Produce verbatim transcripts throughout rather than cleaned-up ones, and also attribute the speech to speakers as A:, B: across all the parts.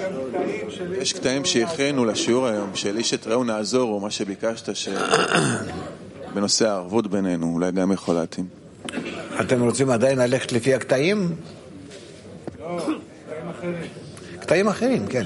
A: יש קטעים שהכינו לשיעור היום, של איש את ראו נעזור, או מה שביקשת, בנושא הערבות בינינו, אולי גם יכול להתאים.
B: אתם רוצים עדיין ללכת לפי הקטעים?
C: לא, קטעים אחרים.
B: קטעים אחרים, כן.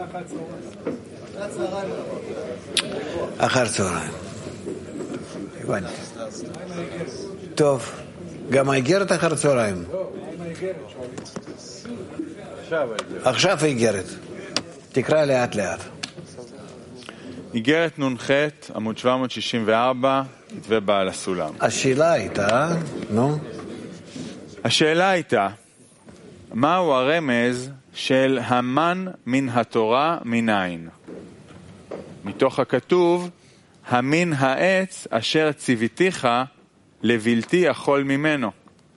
B: אחר צהריים. הבנתי. טוב, גם האיגרת אחר צהריים.
C: לא, מה עם האיגרת שואלים?
B: עכשיו האיגרת. תקרא לאט לאט.
A: איגרת נ"ח, עמוד שבע מאות שישים וארבע, כתבי בעל הסולם.
B: השאלה הייתה, נו?
A: השאלה הייתה, מהו הרמז של המן מן התורה מנין? מתוך הכתוב, המין העץ אשר ציוויתיך לבלתי אכול ממנו.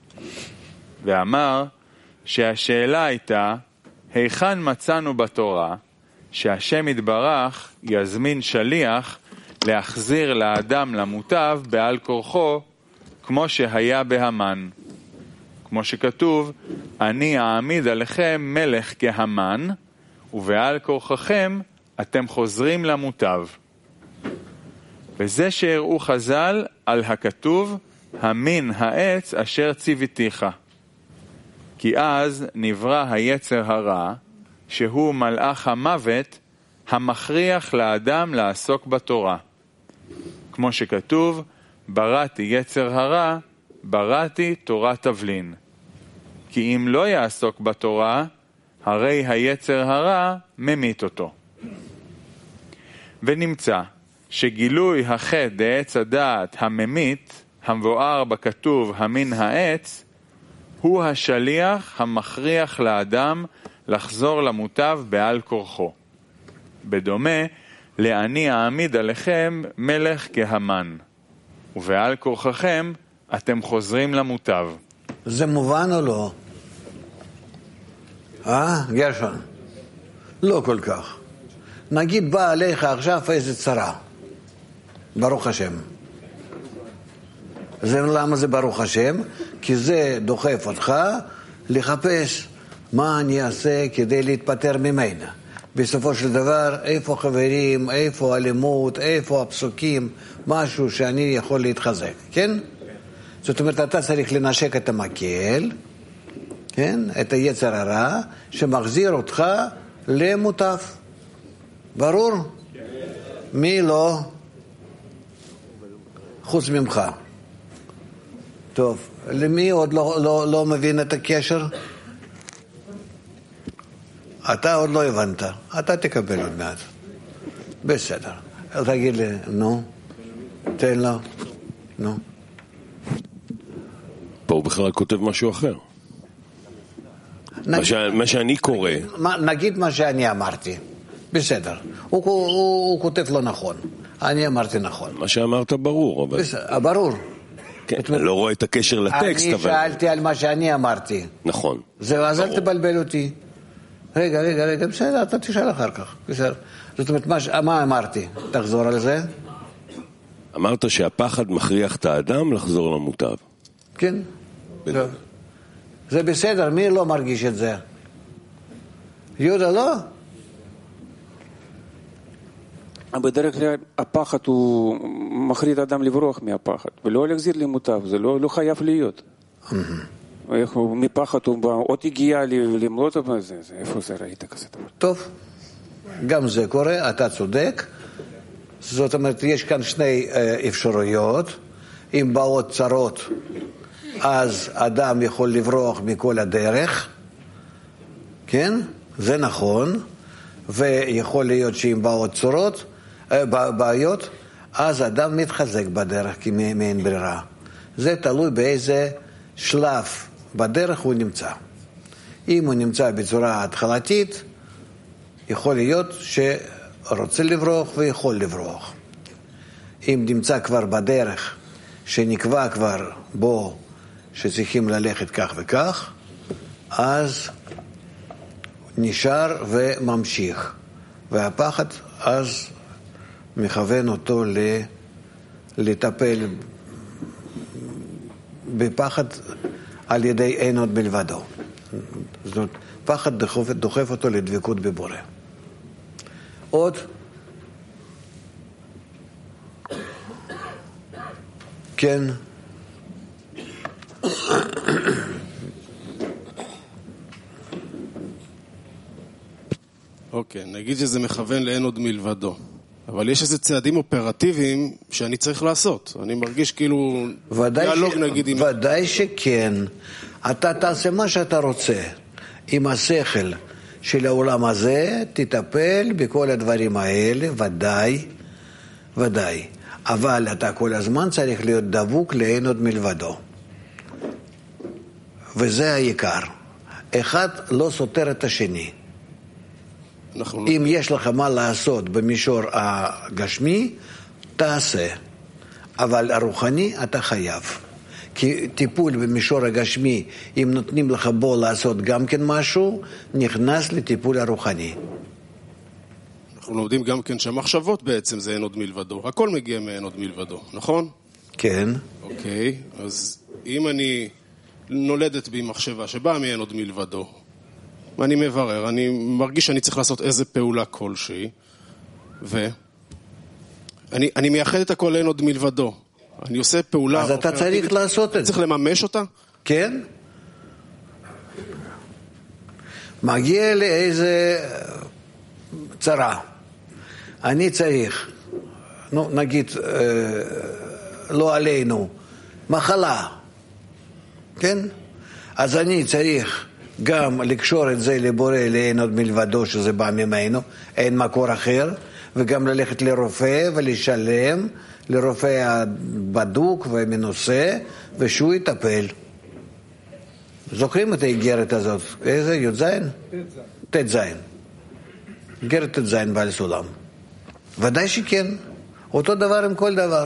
A: ואמר שהשאלה הייתה, היכן מצאנו בתורה שהשם יתברך יזמין שליח להחזיר לאדם למוטב בעל כורחו כמו שהיה בהמן. כמו שכתוב, אני אעמיד עליכם מלך כהמן ובעל כורחכם אתם חוזרים למוטב. וזה שהראו חז"ל על הכתוב המין העץ אשר ציוויתיך. כי אז נברא היצר הרע, שהוא מלאך המוות, המכריח לאדם לעסוק בתורה. כמו שכתוב, בראתי יצר הרע, בראתי תורת תבלין. כי אם לא יעסוק בתורה, הרי היצר הרע ממית אותו. ונמצא שגילוי החטא דעץ הדעת הממית, המבואר בכתוב המין העץ, הוא השליח המכריח לאדם לחזור למוטב בעל כורחו. בדומה, לאני אעמיד עליכם מלך כהמן, ובעל כורחכם אתם חוזרים למוטב.
B: זה מובן או לא? אה, גרשון? לא כל כך. נגיד בא עליך עכשיו איזה צרה. ברוך השם. זה למה זה ברוך השם? כי זה דוחף אותך לחפש מה אני אעשה כדי להתפטר ממנה. בסופו של דבר, איפה חברים, איפה אלימות, איפה הפסוקים, משהו שאני יכול להתחזק, כן? זאת אומרת, אתה צריך לנשק את המקל, כן? את היצר הרע, שמחזיר אותך למוטב. ברור? מי לא? חוץ ממך. טוב, למי עוד לא, לא, לא מבין את הקשר? אתה עוד לא הבנת, אתה תקבל עוד מעט. בסדר. תגיד לי, נו, תן לו, נו.
D: פה הוא בכלל כותב משהו אחר.
B: נגיד,
D: מה, ש... מה שאני קורא.
B: מה, נגיד מה שאני אמרתי. בסדר. הוא, הוא, הוא כותב לא נכון. אני אמרתי נכון.
D: מה שאמרת ברור. אבל...
B: בסדר, ברור.
D: כן, אני לא רואה את הקשר לטקסט.
B: אני
D: אבל...
B: שאלתי על מה שאני אמרתי.
D: נכון.
B: זהו, אז אל תבלבל אותי. רגע, רגע, רגע, בסדר, אתה תשאל אחר כך. בסדר. זאת אומרת, מה, מה אמרתי? תחזור על זה.
D: אמרת שהפחד מכריח את האדם לחזור למוטב.
B: כן. לא. זה בסדר, מי לא מרגיש את זה? יהודה לא?
E: בדרך כלל הפחד הוא מכריח את האדם לברוח מהפחד, ולא להחזיר למוטב, זה לא, לא חייב להיות. איך הוא מפחד הוא בא, עוד הגיע למלות, איפה זה ראית כזה דבר?
B: טוב, גם זה קורה, אתה צודק. זאת אומרת, יש כאן שני אפשרויות. אם באות צרות, אז אדם יכול לברוח מכל הדרך. כן? זה נכון. ויכול להיות שאם באות צרות, בעיות, אז אדם מתחזק בדרך כי מאין ברירה. זה תלוי באיזה שלב בדרך הוא נמצא. אם הוא נמצא בצורה התחלתית, יכול להיות שרוצה לברוח ויכול לברוח. אם נמצא כבר בדרך שנקבע כבר בו שצריכים ללכת כך וכך, אז נשאר וממשיך. והפחד אז מכוון אותו לטפל בפחד על ידי אין עוד בלבדו. זאת אומרת, הפחד דוחף, דוחף אותו לדבקות בבורא. עוד? כן.
F: אוקיי, נגיד שזה מכוון לאין עוד מלבדו. אבל יש איזה צעדים אופרטיביים שאני צריך לעשות. אני מרגיש כאילו דיאלוג
B: ש...
F: נגיד עם...
B: ודאי שכן. אתה תעשה מה שאתה רוצה. עם השכל של העולם הזה, תטפל בכל הדברים האלה, ודאי, ודאי. אבל אתה כל הזמן צריך להיות דבוק לאין עוד מלבדו. וזה העיקר. אחד לא סותר את השני.
F: אנחנו...
B: אם יש לך מה לעשות במישור הגשמי, תעשה. אבל הרוחני אתה חייב. כי טיפול במישור הגשמי, אם נותנים לך בו לעשות גם כן משהו, נכנס לטיפול הרוחני.
F: אנחנו לומדים גם כן שהמחשבות בעצם זה אין עוד מלבדו. הכל מגיע מאין עוד מלבדו, נכון?
B: כן.
F: אוקיי, אז אם אני נולדת בי מחשבה שבאה מאין עוד מלבדו, ואני מברר, אני מרגיש שאני צריך לעשות איזה פעולה כלשהי, ו... אני, אני מייחד את הכל אין עוד מלבדו. אני עושה פעולה...
B: אז אתה צריך לעשות את זה.
F: צריך לממש אותה?
B: כן. מגיע לי איזה צרה. אני צריך, נו, נגיד, אה, לא עלינו, מחלה. כן? אז אני צריך גם לקשור את זה לבורא, לאין עוד מלבדו שזה בא ממנו, אין מקור אחר, וגם ללכת לרופא ולשלם, לרופא בדוק ומנוסה, ושהוא יטפל. זוכרים את האיגרת הזאת? איזה? י' זין? ת' זין. איגרת ת' זין בעל סולם. ודאי שכן. אותו דבר עם כל דבר.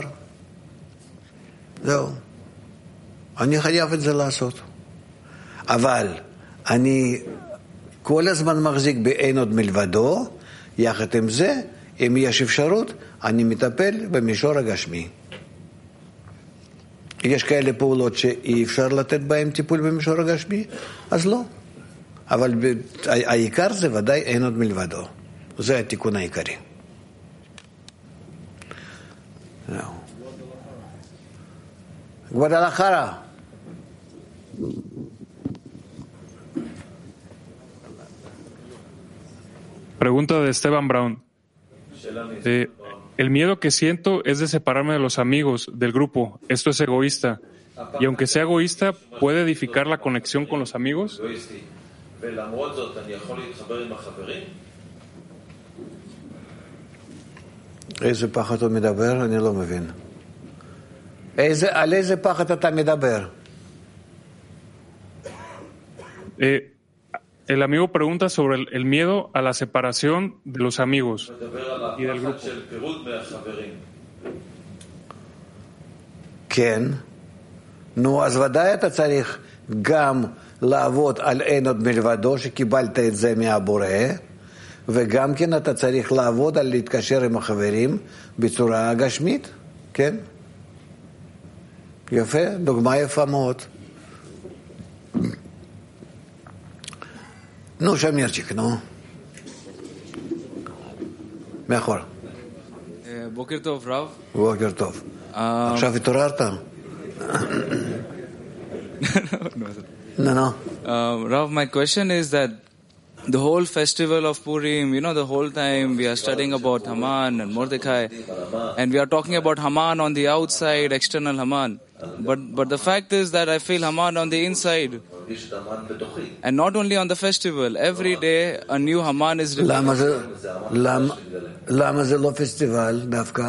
B: זהו. אני חייב את זה לעשות. אבל אני כל הזמן מחזיק באין עוד מלבדו, יחד עם זה, אם יש אפשרות, אני מטפל במישור הגשמי. יש כאלה פעולות שאי אפשר לתת בהן טיפול במישור הגשמי, אז לא. אבל העיקר זה ודאי אין עוד מלבדו. זה התיקון העיקרי. גוודלחרה.
G: Pregunta de Esteban Brown. Eh, el miedo que siento es de separarme de los amigos, del grupo. Esto es egoísta. Y aunque sea egoísta, ¿puede edificar la conexión con los amigos?
B: איזה פחד הוא מדבר? אני לא מבין. איזה, על איזה פחד אתה מדבר?
G: Eh, el amigo pregunta sobre el, el miedo a la separación de los amigos y del grupo.
B: כן. נו, אז ודאי אתה צריך גם לעבוד על אין עוד מלבדו, שקיבלת את זה מהבורא, וגם כן אתה צריך לעבוד על להתקשר עם החברים בצורה גשמית, כן? יפה, דוגמה יפה מאוד. נו, שמירצ'יק, נו. מאחור.
H: בוקר טוב, רב.
B: בוקר טוב. עכשיו התעוררת? No, no.
H: Um, Rav, my question is that the whole festival of Purim, you know, the whole time we are studying about Haman and Mordecai, and we are talking about Haman on the outside, external Haman. But but the fact is that I feel Haman on the inside. And not only on the festival, every day a new Haman is revealed.
B: למה זה, למה, למה זה לא פסטיבל דווקא?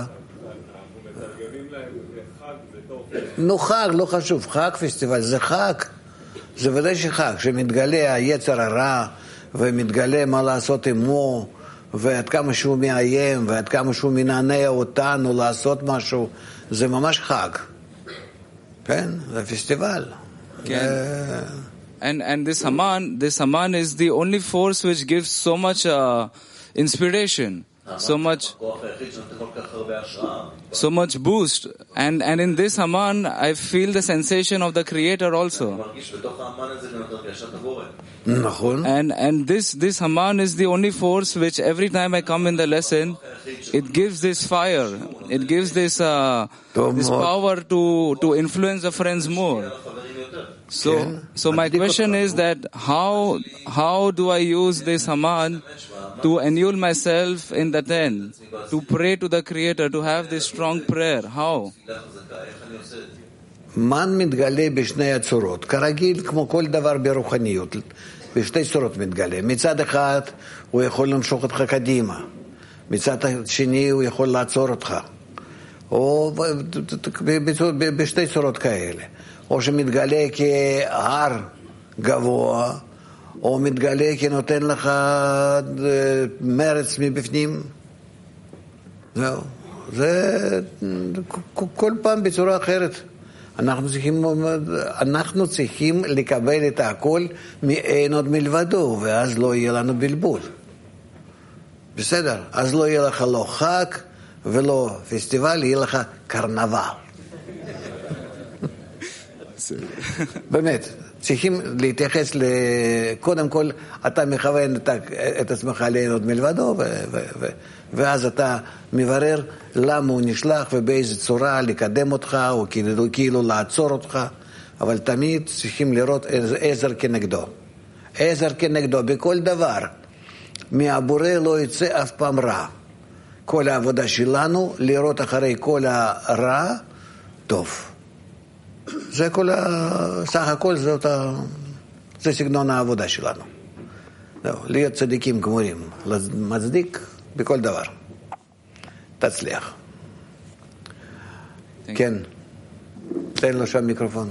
B: נו, חג, לא חשוב, חג פסטיבל, זה חג. זה ודאי שחג, שמתגלה היצר הרע, ומתגלה מה לעשות עמו, ועד כמה שהוא מאיים, ועד כמה שהוא מנענע אותנו לעשות משהו, זה ממש חג. כן? זה פסטיבל.
H: כן. And and this Haman, this Haman is the only force which gives so much uh, inspiration, so much, so much boost. And and in this Haman, I feel the sensation of the Creator also. And and this this Haman is the only force which every time I come in the lesson, it gives this fire, it gives this uh, this power to to influence the friends more. So so my question is that how how do I use this Haman to enroll myself in the ten, to pray to the Creator, to have this strong prayer? How?
B: מן מתגלה בשני הצורות, כרגיל כמו כל דבר ברוחניות, בשתי צורות מתגלה. מצד אחד הוא יכול למשוך אותך קדימה, מצד שני הוא יכול לעצור אותך, או בשתי צורות כאלה, או שמתגלה כהר גבוה, או מתגלה כנותן לך מרץ מבפנים. זהו, זה כל פעם בצורה אחרת. אנחנו צריכים, אנחנו צריכים לקבל את הכל מאין עוד מלבדו, ואז לא יהיה לנו בלבול. בסדר? אז לא יהיה לך לא חג ולא פסטיבל, יהיה לך קרנבל. באמת, צריכים להתייחס, קודם כל, אתה מכוון את עצמך לאין עוד מלבדו, ואז אתה מברר למה הוא נשלח ובאיזה צורה לקדם אותך, או כאילו לעצור אותך, אבל תמיד צריכים לראות עזר כנגדו. עזר כנגדו, בכל דבר. מהבורא לא יצא אף פעם רע. כל העבודה שלנו, לראות אחרי כל הרע, טוב. זה כל ה... סך הכל זה, אותה... זה סגנון העבודה שלנו. להיות צדיקים גמורים, מצדיק בכל דבר. תצליח. כן. תן לו שם מיקרופון.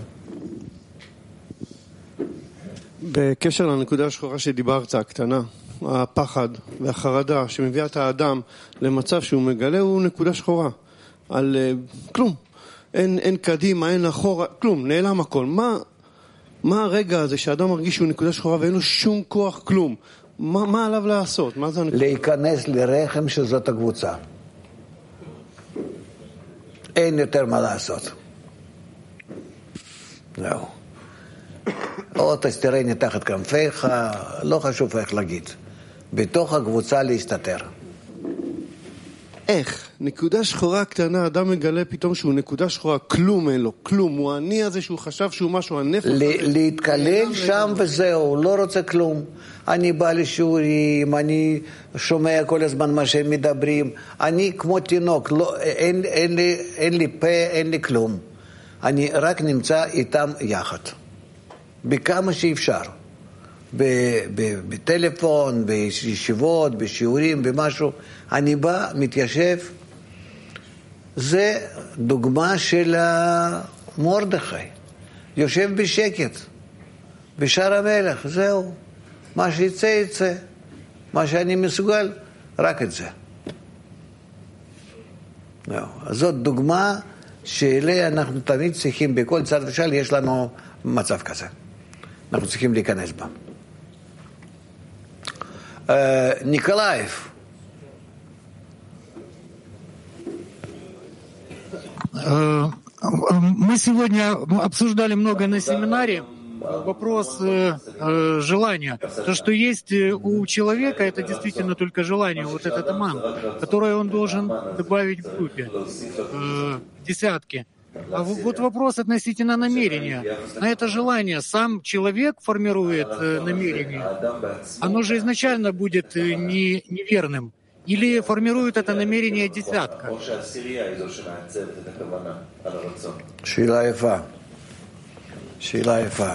I: בקשר לנקודה השחורה שדיברת, הקטנה, הפחד והחרדה שמביאה את האדם למצב שהוא מגלה, הוא נקודה שחורה. על uh, כלום. אין, אין קדימה, אין אחורה, כלום, נעלם הכל. מה, מה הרגע הזה שהאדם מרגיש שהוא נקודה שחורה ואין לו שום כוח, כלום? מה, מה עליו לעשות? מה זה הנקודה?
B: להיכנס לרחם שזאת הקבוצה. אין יותר מה לעשות. זהו. או תסתרני תחת כנפיך, לא חשוב איך להגיד. בתוך הקבוצה להסתתר.
I: איך? נקודה שחורה קטנה, אדם מגלה פתאום שהוא נקודה שחורה, כלום אין לו, כלום. הוא העני הזה שהוא חשב שהוא משהו, הנפש...
B: להתקלל שם וזהו, לא רוצה כלום. אני בא לשיעורים, אני שומע כל הזמן מה שהם מדברים. אני כמו תינוק, לא, אין, אין, לי, אין לי פה, אין לי כלום. אני רק נמצא איתם יחד. בכמה שאפשר. בטלפון, בישיבות, בשיעורים, במשהו. אני בא, מתיישב. זה דוגמה של מרדכי. יושב בשקט, בשער המלך, זהו. מה שיצא, יצא. מה שאני מסוגל, רק את זה. זהו. אז זאת דוגמה שאליה אנחנו תמיד צריכים, בכל צד ושל יש לנו מצב כזה. אנחנו צריכים להיכנס בה. ניקולאייב.
J: Мы сегодня обсуждали много на семинаре вопрос э, э, желания. То, что есть у человека, это действительно только желание, вот этот аман, которое он должен добавить в группе, э, десятки. А вот вопрос относительно намерения. На это желание сам человек формирует э, намерение. Оно же изначально будет э, не, неверным. Или формирует это намерение десятка?
B: שאלה יפה. שאלה יפה.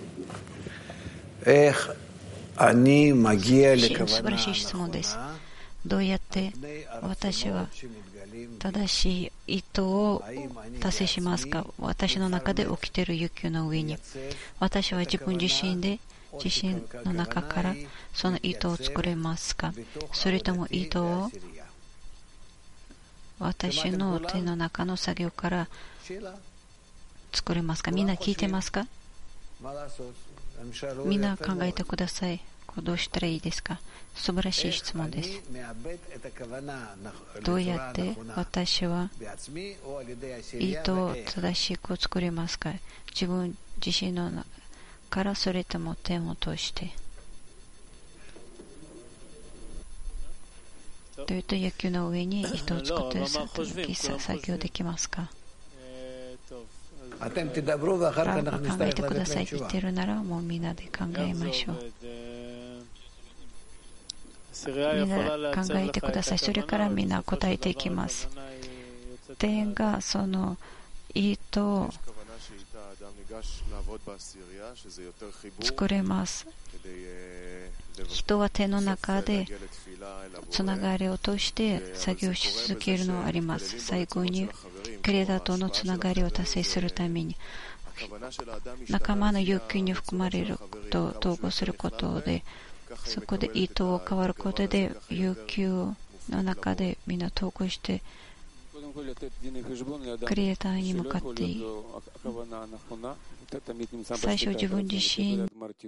B: איך אני מגיע לכוונה הנכונה?
K: どうやって私は正しい意図を達成しますか？私の中で起きている欲求の上に、私は自分自身で自身の中からその意図を作れますか？それとも意図を私の手の中の作業から作れますか？みんな聞いてますか？みんな考えてください。どうしたらいいですか？素晴らしい質問です。どうやって私は意図を正しく作れますか？自分自身の中から、それとも点を通して。 というと、欲求の上に糸を作って作業できますか？ラブが考えてくださいと言っているなら、もうみんなで考えましょう。みんな考えてください。それからみんな答えていきます。点がその糸を作れます。人は手の中でつながりを通して作業し続けるのはあります。最後にクレーダーとのつながりを達成するために、仲間の欲求に含まれることを統合することで、そこで糸を変わることで欲求の中でみんな統合してクリエイターに向かって最初自分自身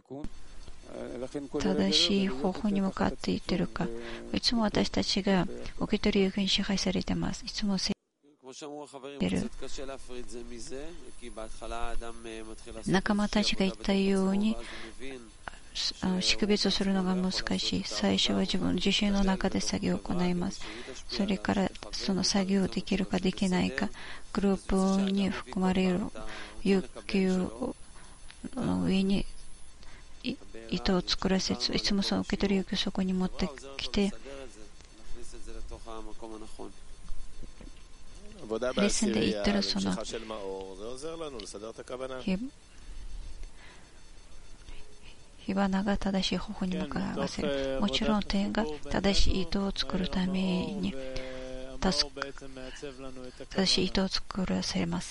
K: 正しい方法に向かっていってるか。いつも私たちが受け取る欲求に支配されています。いつもせてる仲間たちが言ったように識別するのが難しい。最初は自分自身の中で作業を行います。それからその作業できるかできないか、グループに含まれる欲求の上に糸を作らせず、いつもその受け取る欲求をそこに持ってきて、レッスンで言ったらその火花が正しい方法に向かわせる。もちろん点が正しい糸を作るために正しい糸を作らせます。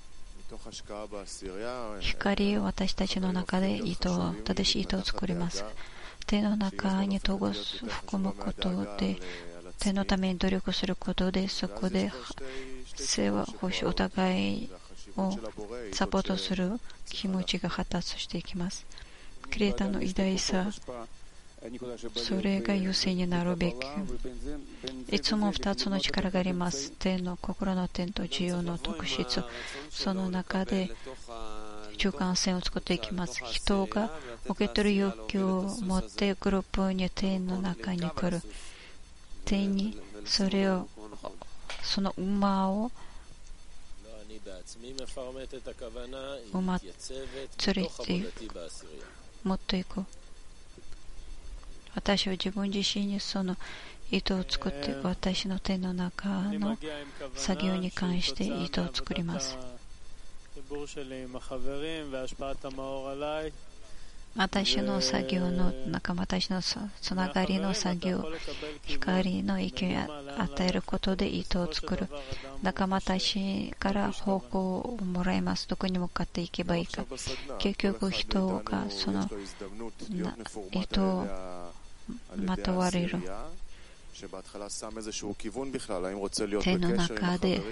K: 光を私たちの中で糸を正しい糸を作ります。手の中に統合を含むことで、手のために努力することで、そこで性は保守お互いをサポートする気持ちが発達していきます。クリエイターの偉大さ、それが優先になるべき。いつもふたつの力があります。点の心の点と自由の特質。その中で中間線を作っていきます。人が受け取る欲求を持ってグループに点の中に来る。点にそれを、その馬を馬連れて持っていく。私は自分自身にその糸を作って、私の手の中の作業に関して糸を作ります。私の作業の仲間たちのつながりの作業、光の影響を与えることで糸を作る。仲間たちから方向をもらいます。どこに向かっていけばいいか。結局人がその糸をまとわれる。手の中で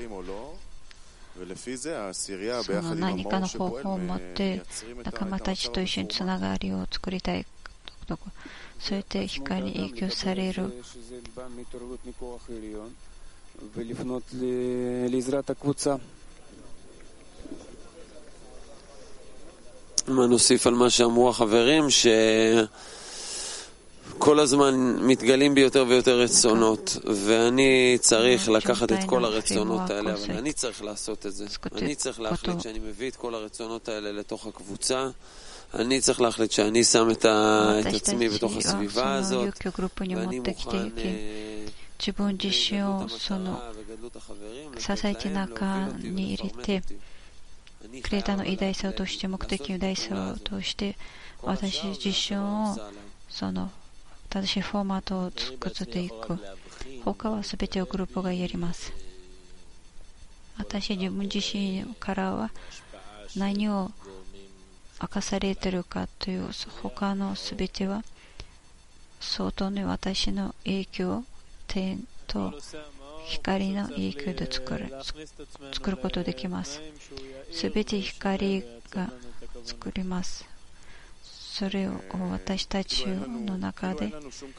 K: その何かの方法を持って仲間たちと一緒につながりを作りたいとこ、そうやって光に影響される。
L: נוסיף על מה שאמרו החברים ש כל הזמן מתגלים בי יותר ויותר רצונות, ואני צריך לקחת את כל הרצונות האלה, אבל אני צריך לעשות את זה. אני צריך להחליט שאני מביא את כל הרצונות האלה לתוך הקבוצה, אני צריך להחליט שאני שם את עצמי בתוך הסביבה הזאת, ואני מוכן
K: 自分自身をその支えて中に入れて、クリエイターの偉大さを通して、目的の偉大さを通して、私自身をその正しいフォーマットを作っていく。他は全てをグループがやります。私自分自身からは何を明かされているかという他の全ては相当に私の影響、点と光の影響で作る、作ることができます。全て光が作ります。それを私たちの中で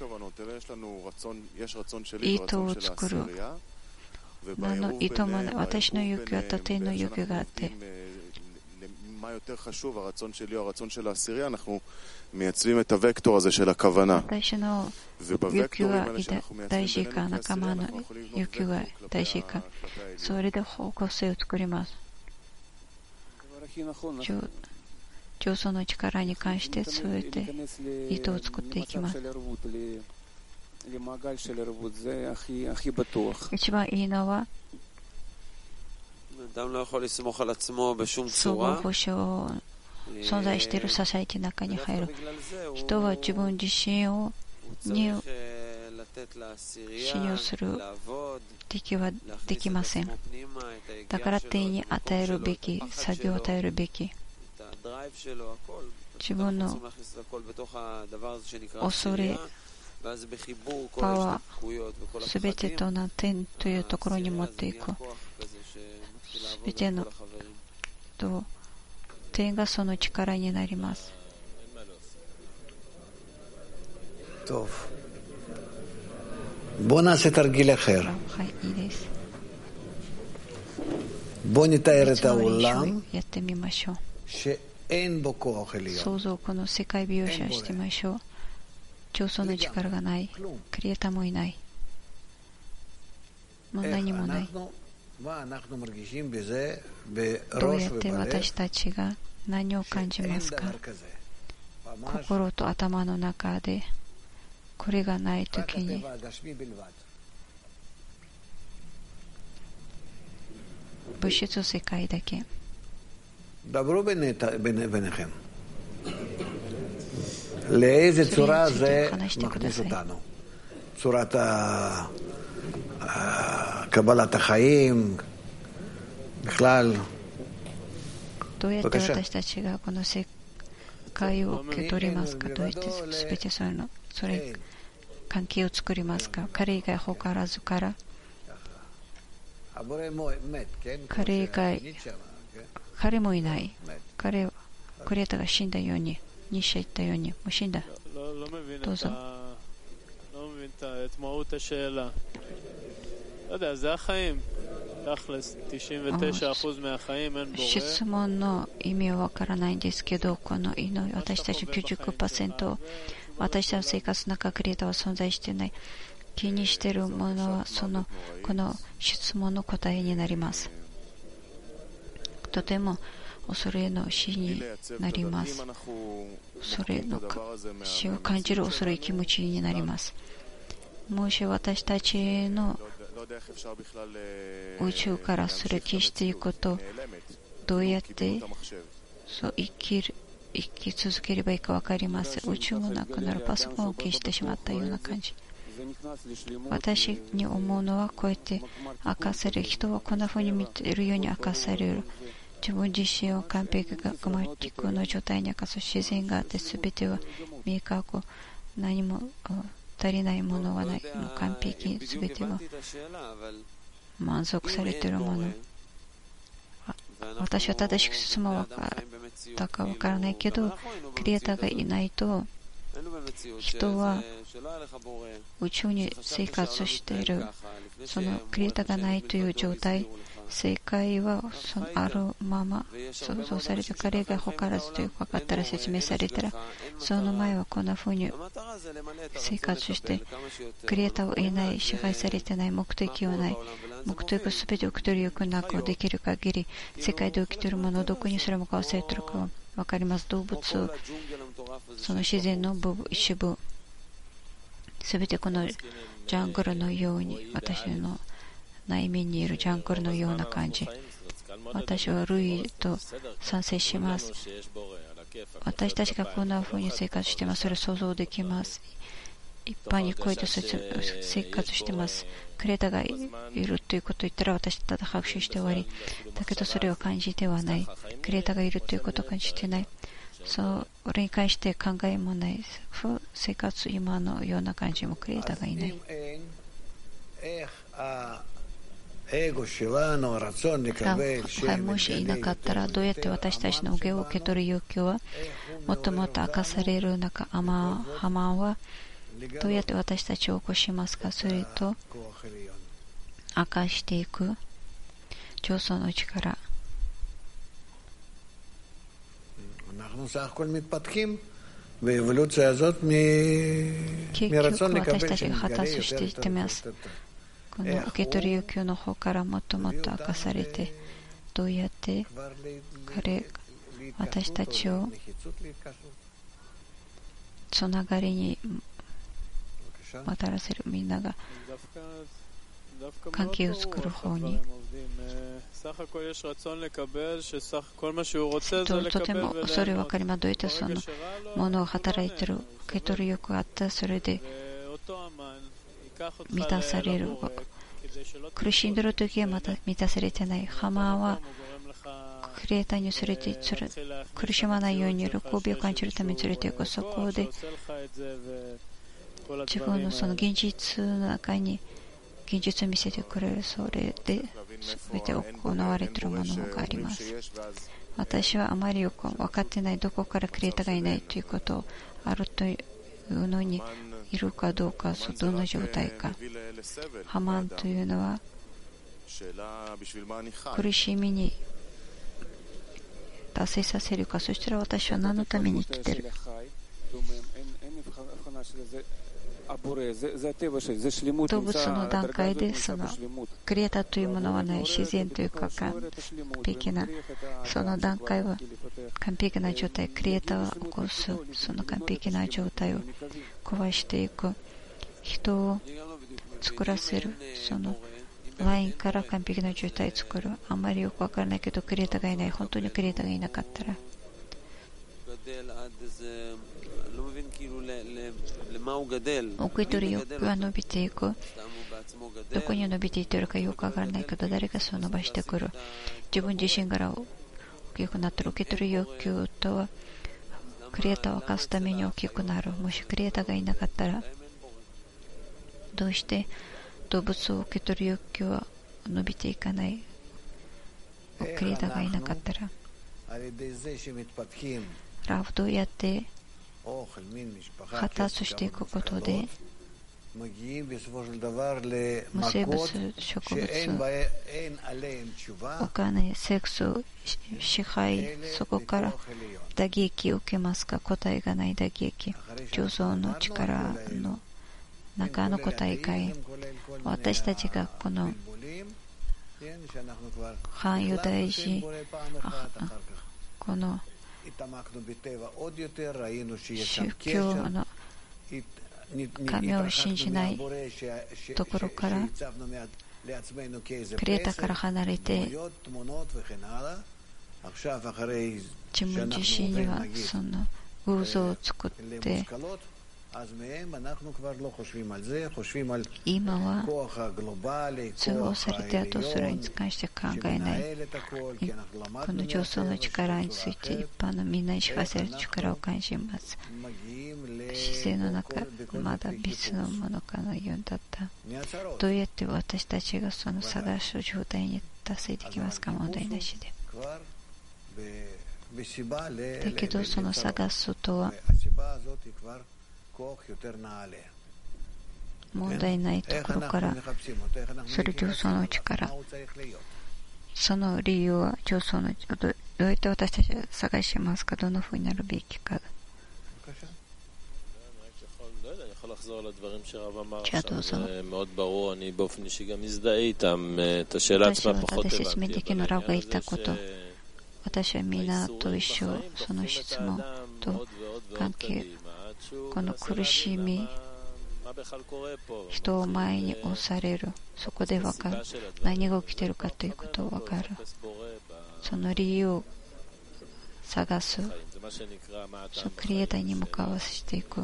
K: 糸を作る。何の糸もない。私の欲求あった点の欲求があって、
M: מה יותר חשוב, הרצון שלי או הרצון של העשירייה, אנחנו מייצבים את הוקטור הזה של הכוונה. ובווקטורים האלה שאנחנו מייצבים בינינו כעשירייה, אנחנו יכולים לבנות וקטור כלפי העליון.
K: 上層の力に関してそうやって糸を作っていきます。一番いいのは相互保証存在しているソサイティの中に入る人は自分自身をに信用する敵はできません。だから天に与えるべき作業を与えるべき自分の恐れパワーすべてとな天というところに持っていくすべてのと天がその力になります。
B: בוא נעשה תרגיל אחר. בוא נתאר את העולם שאין בו כוח עליון.
K: 想像この世界描写してみましょう。上層の力がない、クリエイターもいない、もう何もない。どうやって私たちが何を感じますか？心と頭の中でこれがないときに物質世界だけ。
B: דברו ביניכם. לאיזה צורה זה מכניס אותנו? צורת קבלת החיים, בכלל.
K: どうやって私たちがこの世界を受け取りますか？どうやって全てそれのそれ関係を作りますか？彼以外他らずから彼以外彼もいない。彼はクリエイターが死んだように、ニッシェ言ったように、もう死んだ。どうぞ。質問の意味はわからないんですけど、この祈り、私たちきゅうじゅうきゅうパーセント、私たちの生活の中、クリエイターは存在していない。気にしているものは、その、この質問の答えになります。とても恐れの死になります。それの死を感じる恐れ気持ちになります。もし私たちの宇宙からそれ消していくと、どうやってそう生きる生き続ければいいか分かります。宇宙もなくなる、パソコンを消してしまったような感じ。私に思うのはこうやって明かされる、人はこんな風に見ているように明かされる。自分自身を完璧がグマティックの状態に明かす自然があって、全ては明確、何も足りないものはない、完璧、全ては満足されているもの。私は正しく進むかか分からないけど、クリエイターがいないと人は宇宙に生活している。そのクリエイターがないという状態、世界はそのあるまま想像されて、彼が他らずという分かったら説明されたら、その前はこんな風に生活して、クリエイターはいない、支配されてない、目的はない、目的を全て受け取りよくなく、できる限り世界で起きているものをどこにするもか忘れているか分かります。動物、その自然の部分一部、全てこのジャングルのように、私の内面にいるジャングルのような感じ。私は類と賛成します。私たちがこんな風に生活しています。それを想像できます。一般にこうやって生活しています。クリエイターがいるということを言ったら、私ただ拍手して終わり。だけどそれを感じてはない。クリエイターがいるということを感じてない。それに関して考えもない。生活、今のような感じもクリエイターがいない。もしいなかったら、どうやって私たちの受けを受け取る欲求はもっともっと明かされる中、アマハマンはどうやって私たちを起こしますか？それと明かしていく上層の力、 結局私たちが発達していってます。この受け取り欲求の方からもっともっと明かされて、どうやって彼私たちをつながりにもたらせる、みんなが関係を作る方にとてもそれ分かります。どういったそのものを働いている受け取る欲があった、それで満たされる。苦しんでいる時はまた満たされてない。ハマンはクリエイターに連れて苦しまないように喜びを感じるために連れていく。そこで自分のその現実の中に現実を見せてくれる。それで全て行われているものがあります。私はあまりよく分かってない、どこからクリエイターがいないということをあるというのにいるかどうか、どの状態か。ハマンというのは苦しみに達成させるか。そしたら私は何のために生きている。動物の段階でそのクリエイターというものはない。自然というか完璧なその段階は完璧な状態。クリエイターを起こすその完璧な状態を壊していく。人を作らせるそのラインから完璧な状態を作る。あんまりよくわからないけどクリエイターがいない。本当にクリエイターがいなかったら受け取る欲が伸びていく。どこに伸びていっているかよくわからないけど、誰がそう伸ばしてくる。自分自身から大きくなっている。受け取る欲求とはクリエイターを明かすために大きくなる。もしクリエイターがいなかったら、どうして動物を受け取る欲求は伸びていかない。クリエイターがいなかったら。ラブどうやって発達していくことで無生物植物お金セックス支配、そこから打撃を受けますか。答えがない打撃。上層の力の中の答えがい。私たちがこの反ユダヤ人この宗教の神を信じないところからクリエイターから離れて自分自身にはその偶像を作って今は通報されてあとそれに関して考えない。この上層の力について一般のみんなに支配される力を感じます。自然の中まだ別のものかのようだった。どうやって私たちがその探す状態に達成できますか。問題なしで。だけどその探すとは問題ないところからそれ上層の力、その理由は上層のどうやって私たちは探しますか。どのふうになるべきか。じゃあどうぞ。私はただ説明的なラブが言ったこと、私は皆と一緒、その質問と関係、この苦しみ、人を前に押される、そこで分かる。何が起きているかということを分かる。その理由を探す。そのクリエイターに向かわせていく。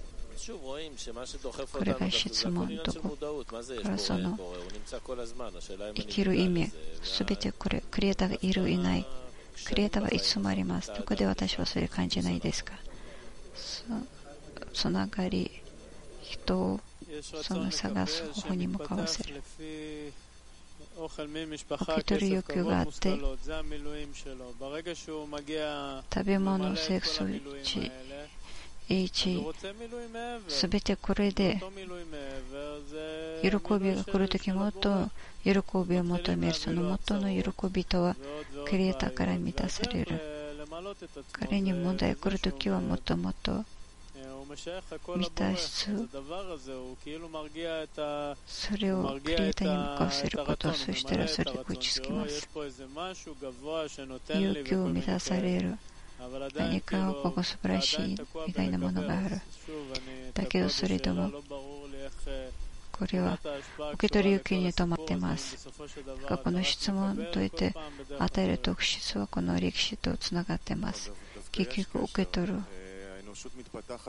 K: これが質問。どこからその生きる意味、すべてこれ、クリエイターがいる、いない。クリエイターはいつもあります。どこで私はそれ感じないですか。つながり、人をその探す方法に向かわせる。受け取る欲求があって、食べ物、セックス、H、すべてこれで喜びが来るときもっと喜びを求める。その元の喜びとはクリエイターから満たされる。 彼に問題が来るときはもっともっと満たす、それをクリエイターに向かわせること、そしたらそれで落ち着きます。欲求を満たされる何かここ素晴らしいみたいなものがある。だけどそれともこれは受け取り欲求に止まっています。この質問といって与える特質はこの歴史とつながっています。結局受け取るその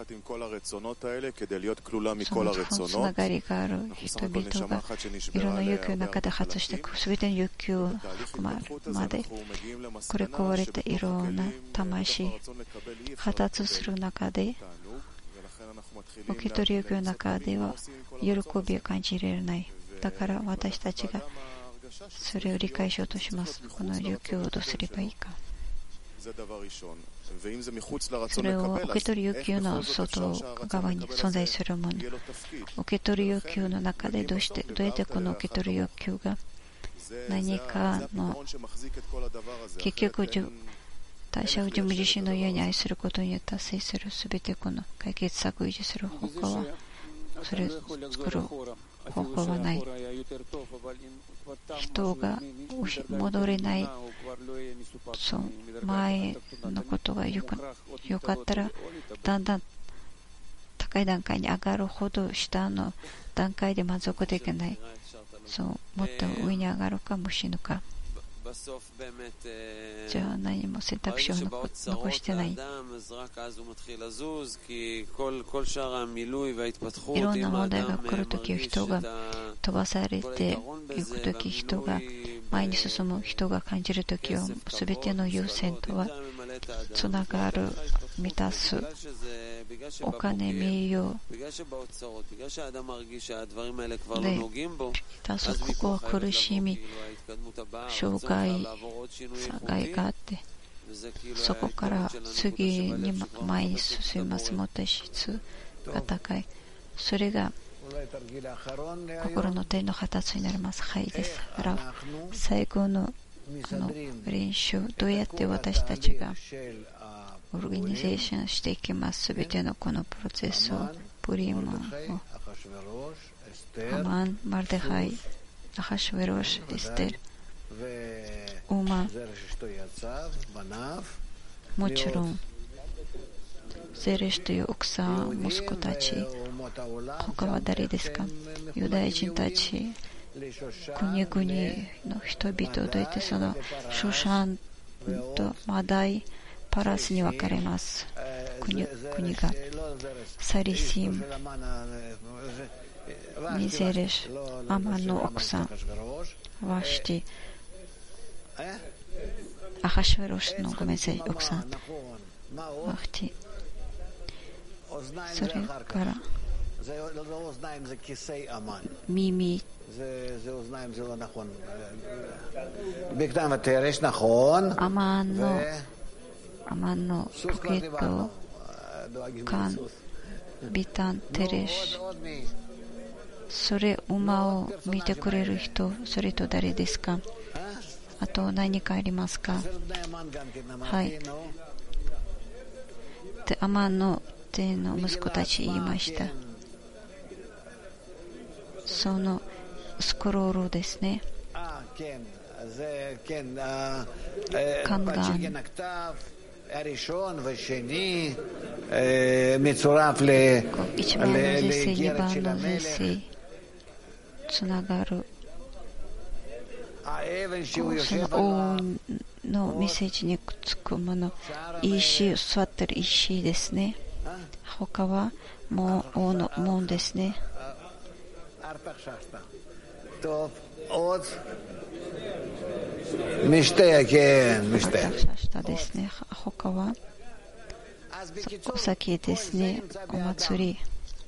K: つながりがある人々がいろんな欲求の中で発していく全ての欲求を含むまでこれ壊れたいろんな魂発達する中で受け取り欲求の中では喜びを感じられない。だから私たちがそれを理解しようとします。この欲求をどうすればいいか。それを受け取り欲求の外側に存在するもの、受け取り欲求の中でどうしてどうやってこの受け取り欲求が何かの結局他者を自分自身のように愛することによって達成するすべてこの解決策を維持する方法はそれを作る方法はない。人が戻れないそう前のことがよか、よかったらだんだん高い段階に上がるほど下の段階で満足できない。そうもっと上に上がるかもしれぬか。じゃあ何も選択肢を残してない。いろんな問題が来るとき人が飛ばされていくとき人が前に進む人が感じるときはすべての優先とはつながる満たすお金名誉で満たすここは苦しみ障害障害があってそこから次に前に進みます。もっと質が高いそれが心の点の形になります。はいです。だから最後のあの練習どうやって私たちがオーガニゼーションしていきます。すべてのこのプロセスをプリムをハマン、マルデハイ、アハシュベロシ、エステル、ウーマもちろんゼレシュという奥さん、息子たち他は誰ですか。ユダヤ人たち国々の人々といってそのシュシャンとマダイパラスに分かれます。 国, 国がサリシムミゼレシアマンの奥さんワシティアハシュベロシのごめんなさい奥さんワフティそれから耳アマンのアマンのポケットカンビタンテレシそれ馬を見てくれる人それと誰ですか。あと何かありますか。はいでアマンの手の息子たち言いました。そのスクロールですね。カンガン一番の是正二番の是正つながるその王のメッセージにくっつくもの石座ってる石ですね。他はもう王の門ですね。下ですね。他はお酒ですね。お祭り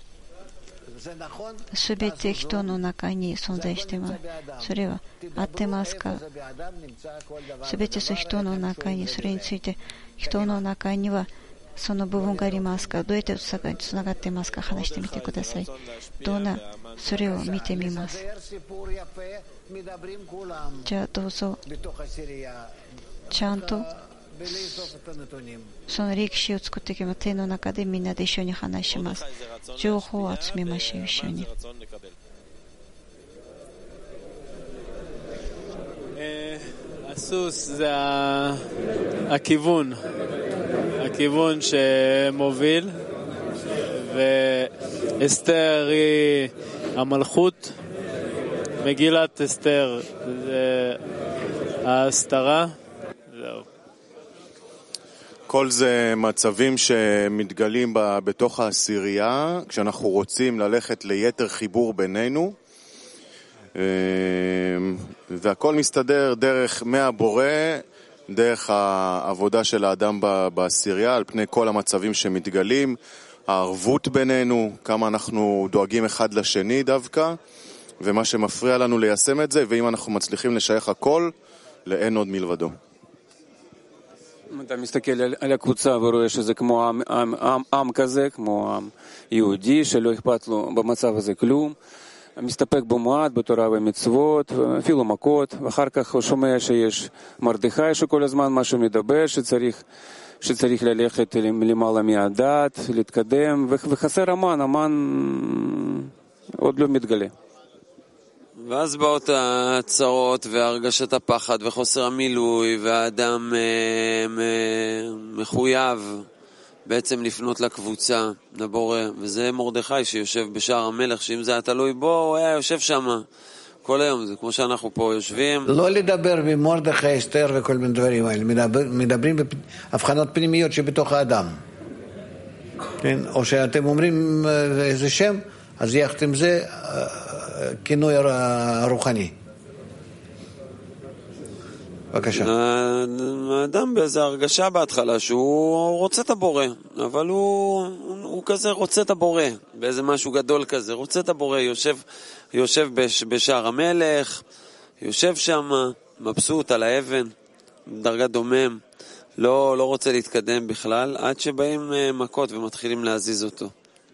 K: すべて人の中に存在しています。それは合ってますか。すべて人の中にそれについて人の中にはその部分がありますか。どうやってつながっていますか。話してみてください。どんなそれを見てみます。じゃあどうぞちゃんとその歴史を作っていけば手の中でみんなで一緒に話します。情報を集めましょう、一緒に。
N: הסוס זה הכיוון, הכיוון שמוביל, ואסתר היא המלכות, מגילת אסתר זה ההסתרה. זהו.
M: כל זה מצבים שמתגלים בתוך העשירייה, כשאנחנו רוצים ללכת ליתר חיבור בינינו, והכל מסתדר דרך מהבורא, דרך העבודה של האדם בעשירייה, על פני כל המצבים שמתגלים, הערבות בינינו, כמה אנחנו דואגים אחד לשני דווקא, ומה שמפריע לנו ליישם את זה, ואם אנחנו מצליחים לשייך הכל, לאין עוד מלבדו.
E: אתה מסתכל על הקבוצה ורואה שזה כמו עם, עם, עם, עם כזה, כמו עם יהודי שלא אכפת לו במצב הזה כלום, מסתפק במועט, בתורה ומצוות, אפילו מכות, ואחר כך הוא שומע שיש מרדכי שכל הזמן משהו מדבר, שצריך, שצריך ללכת למעלה מהדת, להתקדם, וחסר אמן, אמן עוד לא מתגלה.
L: ואז באות הצרות והרגשת הפחד וחוסר המילוי, והאדם מחויב בעצם לפנות לקבוצה, לבורא, וזה מרדכי שיושב בשער המלך, שאם זה היה תלוי בו, הוא היה יושב שם כל היום, זה כמו שאנחנו פה יושבים.
B: לא לדבר במרדכי, אסתר וכל מיני דברים האלה, מדבר, מדברים בהבחנות פנימיות שבתוך האדם. כן? או שאתם אומרים איזה שם, אז יחד עם זה כינוי הרוחני. בבקשה.
L: האדם באיזו הרגשה בהתחלה שהוא רוצה את הבורא, אבל הוא, הוא כזה רוצה את הבורא, באיזה משהו גדול כזה, רוצה את הבורא, יושב, יושב בש, בשער המלך, יושב שם, מבסוט על האבן, דרגה דומם, לא, לא רוצה להתקדם בכלל, עד שבאים מכות ומתחילים להזיז אותו.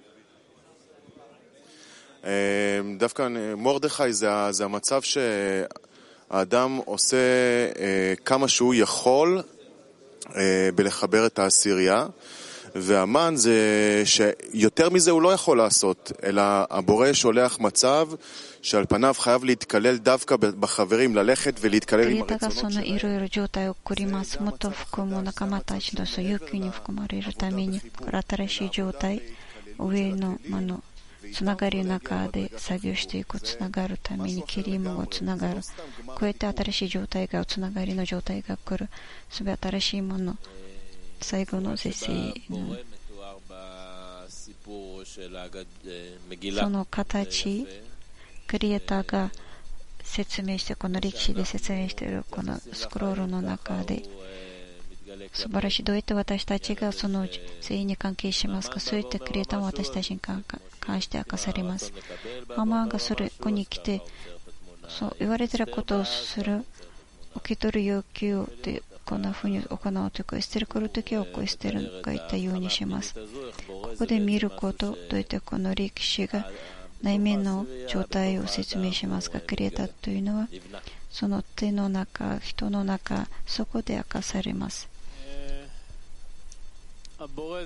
M: דווקא מרדכי זה, זה המצב ש... האדם עושה אה, כמה שהוא יכול אה, בלחבר את העשירייה, והמן זה שיותר מזה הוא לא יכול לעשות, אלא הבורא שולח מצב שעל פניו חייב להתקלל דווקא בחברים, ללכת ולהתקלל עם הרצונות
K: שלהם. つながりの中で作業していく、つながるためにキリムをつながる、こうやって新しい状態が、つながりの状態が来る、すべて新しいもの、最後の是正、その形、クリエイターが説明して、この歴史で説明しているこのスクロールの中で、素晴らしい。どうやって私たちがその全員に関係しますか。そういったクリエイターも私たちに関して明かされます。ハマンがそれここに来て、そう言われていることをする、受け取る要求をこんなふうに行うというか、捨てる来るときはこう捨てるが言ったようにします。ここで見ること、どうやってこの歴史が内面の状態を説明しますか。クリエイターというのは、その手の中、人の中、そこで明かされます。ク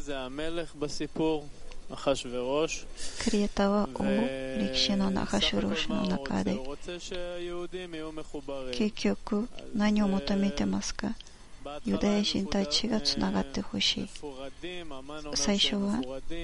K: リエイターは王、歴史のアハシュロシの中で結局何を求めてますか。ユダヤ人たちがつながってほしい。最初は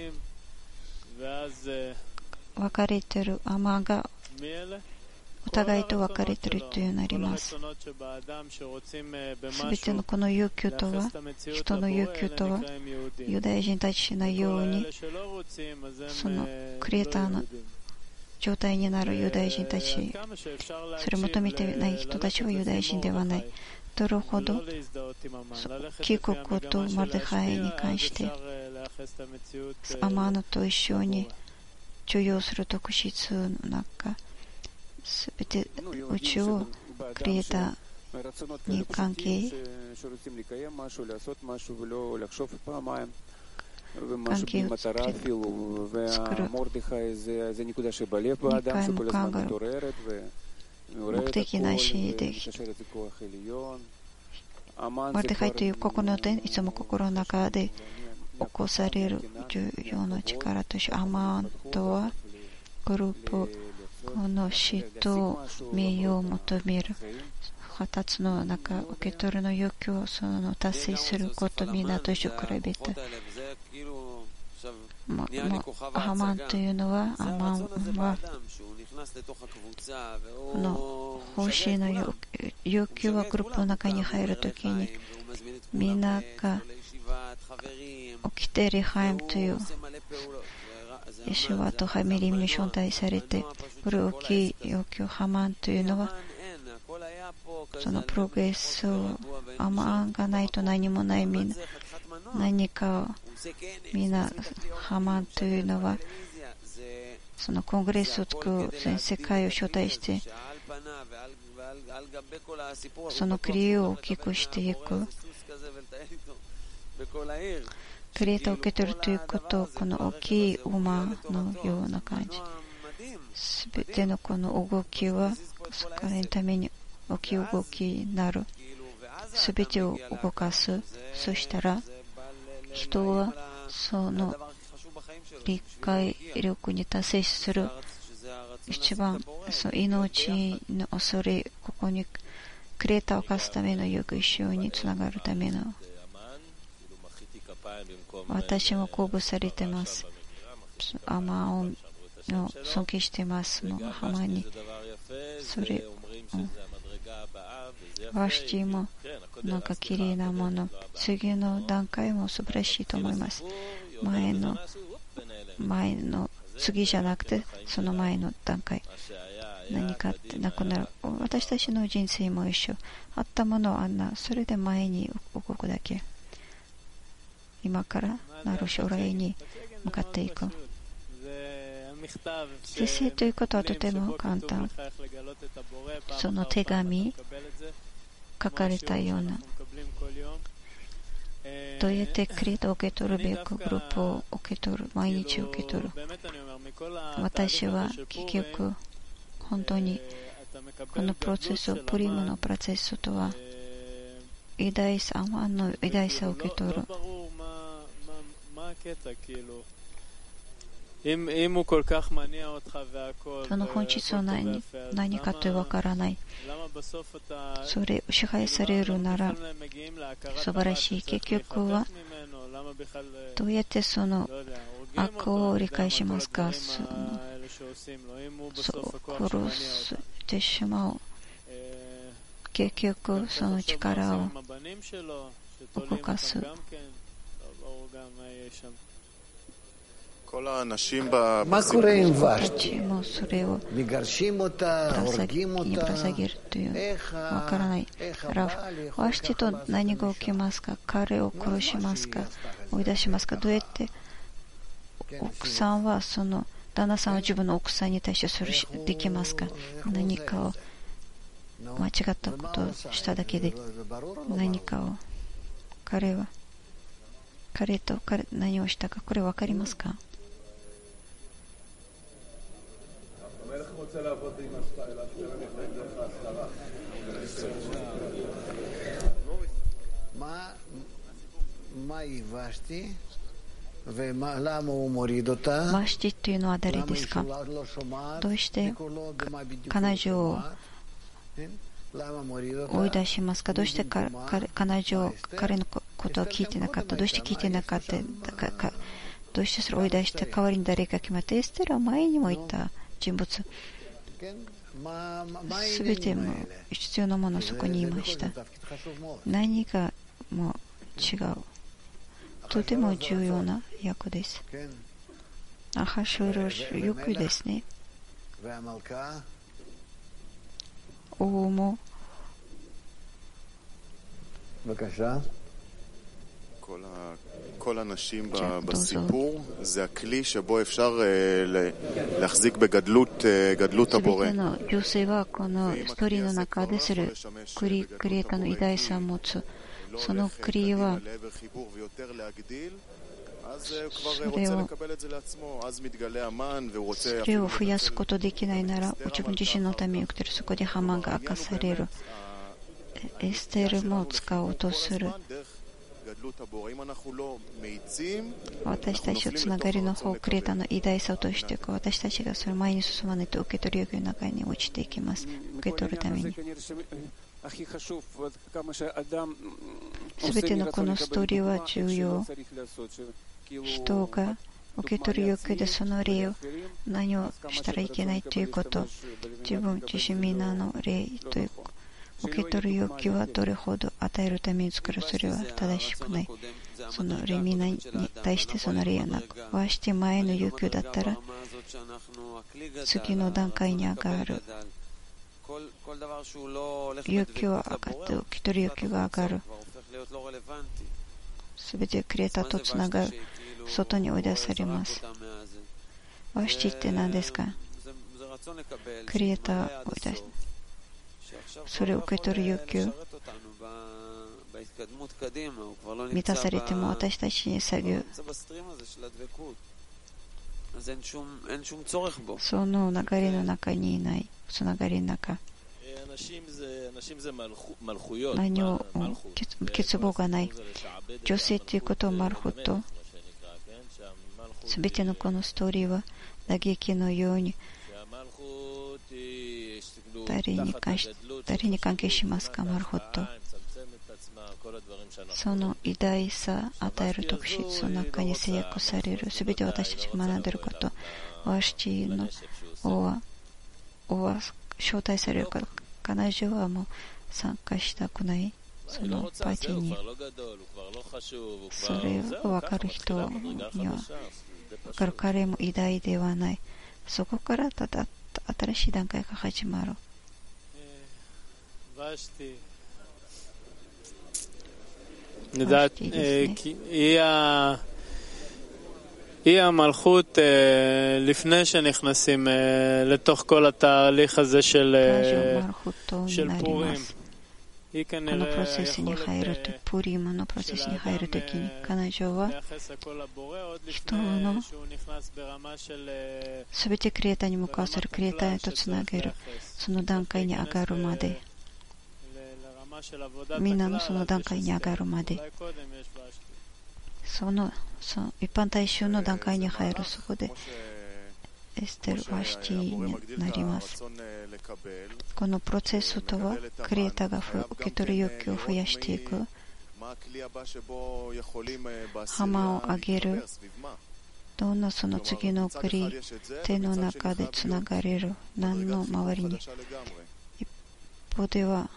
K: 分かれているアマがお互いと分かれているというようになります。すべてのこの要求とは、人の要求とは、ユダヤ人たちのように、そのクリエイターの状態になるユダヤ人たち、それを求めていない人たちはユダヤ人ではない。どれほど帰国とマルデカイに関して、アマーノと一緒に重要する特質の中、すべて宇宙をクリエイターに関係関係を作る。にかいも考える。目的なしでモルデカイという心の点、いつも心の中で起こされる重要な力として、アマンとはグループ、この死と名誉を求める二つの中、受け取るの欲求をその達成すること、皆と一緒比べて、もハマンというのは、アマンはこの欲しいの要求はグループの中に入るときに、みんなが起きてリハイムというイシュワとファミリーに招待されて、これ大きい要求、ハマンというのは、そのプログレスを、アマンがないと何もない、みんな何かを、みんなハマンというのは、そのコングレスを作る全世界を招待して、そのクリエを大きくしていく。クリエイターを受け取るということを、この大きい馬のような感じ。すべてのこの動きは、彼のために大きい動きになる。すべてを動かす。そしたら、人はその理解力に達成する。一番その命の恐れ、ここにクリエイターを犯すためのよく一緒につながるための。私も鼓舞されてます。アマンを尊敬してます。もうハマに。それ、ワシティもなんか綺麗なもの。次の段階も素晴らしいと思います。前の、前の、次じゃなくて、その前の段階。何かってなくなる。私たちの人生も一緒。あったものをあんな、それで前に動くだけ。今からなる将来に向かっていく。自制ということはとても簡単。その手紙書かれたような、どうやってクリエイターを受け取るべくグループを受け取る、毎日受け取る。私は結局本当にこのプロセスを、プリムのプロセスとは偉大さ、アマンの偉大さを受け取る。その本質は 何, 何かとわからない。それを支配されるなら素晴らしい。結局はどうやってその悪を理解しますか。そのそう殺してしまう。結局その力を動かす。
B: מה קורה עם ושתי?
K: もそれを
B: מגרשים אותה, הורגים אותה.
K: というわからない。ラフ、ワシティと何が起きますか。彼を殺しますか、追い出しますか。どうやって奥さんはその旦那さんは自分の奥さんに対してそれできますか。何かを間違ったことをしただけで、何かを彼は彼と彼何をしたか、これ分かりますか。ワシティというのは誰ですか。どうして彼女を追い出しますか。どうして彼女を彼のことを聞いてなかった。どうして聞いてなかった。どうしてそれを追い出して代わりに誰か決まって。エステラは前にも言った人物。すべても必要なものそこにいました。何がもう違う。とても重要な役です。アハシュロシュ、よくですね。王も
M: כל הנשים בסיפור זה הכלי שבו אפשר להחזיק בגדלות הבורא.
K: すべての女性はこのストーリーの中でするクリエイターの偉大さを持つ。そのクリエはそれをそれを増やすことできないなら自分自身のために生きている。そこでハマンが明かされる。 エステルも使おうとする。私たちをつながりの方、クリエイターの偉大さを通していく。私たちがそれを前に進まないと受け取り欲の中に落ちていきます。受け取るために。すべてのこのストーリーは重要。人が受け取る欲求でその例を何をしたらいけないということ、自分自身皆の例という受け取る欲求はどれほど与えるために作る、それは正しくない。その例みんなに対してその例はなく、わして前の欲求だったら次の段階に上がる。欲求は上がって受け取る欲求が上がる。すべてクリエイターとつながる。外に追い出されます。ワシティって何ですか？クリエイターを追い出す。それを受け取る欲求。満たされても私たちに作業。その流れの中にいない。つながりの中。何を欠乏がない。女性ということをマルホット。すべてのこのストーリーは打撃のように誰に関し誰に関係しますか？マルホット。その偉大さ、与える特質の中に制約される。すべて私たちが学んでいること。ワシティの王は、王は招待されるから、彼女はもう参加したくない。そのパーティーに。それを分かる人には、分かる彼も偉大ではない。そこからただ新しい段階が始まる。
N: לדעת, היא המלכות לפני שנכנסים לתוך כל התהליך הזה של פורים.
K: このプロセスに入ると、プリムのプロセスに入るときに、彼女は人のすべてクリエイターに向かわせる、クリエイターへとつなげる、その段階に上がるまで、みんなのその段階に上がるまで、その、その一般大衆の段階に入る、そこでエステル・ワシティになります。このプロセスとは、クリエイターが受け取る欲求を増やしていく、浜を上げる、どんなその次の送り手の中でつながれる、何の周りに。一方では、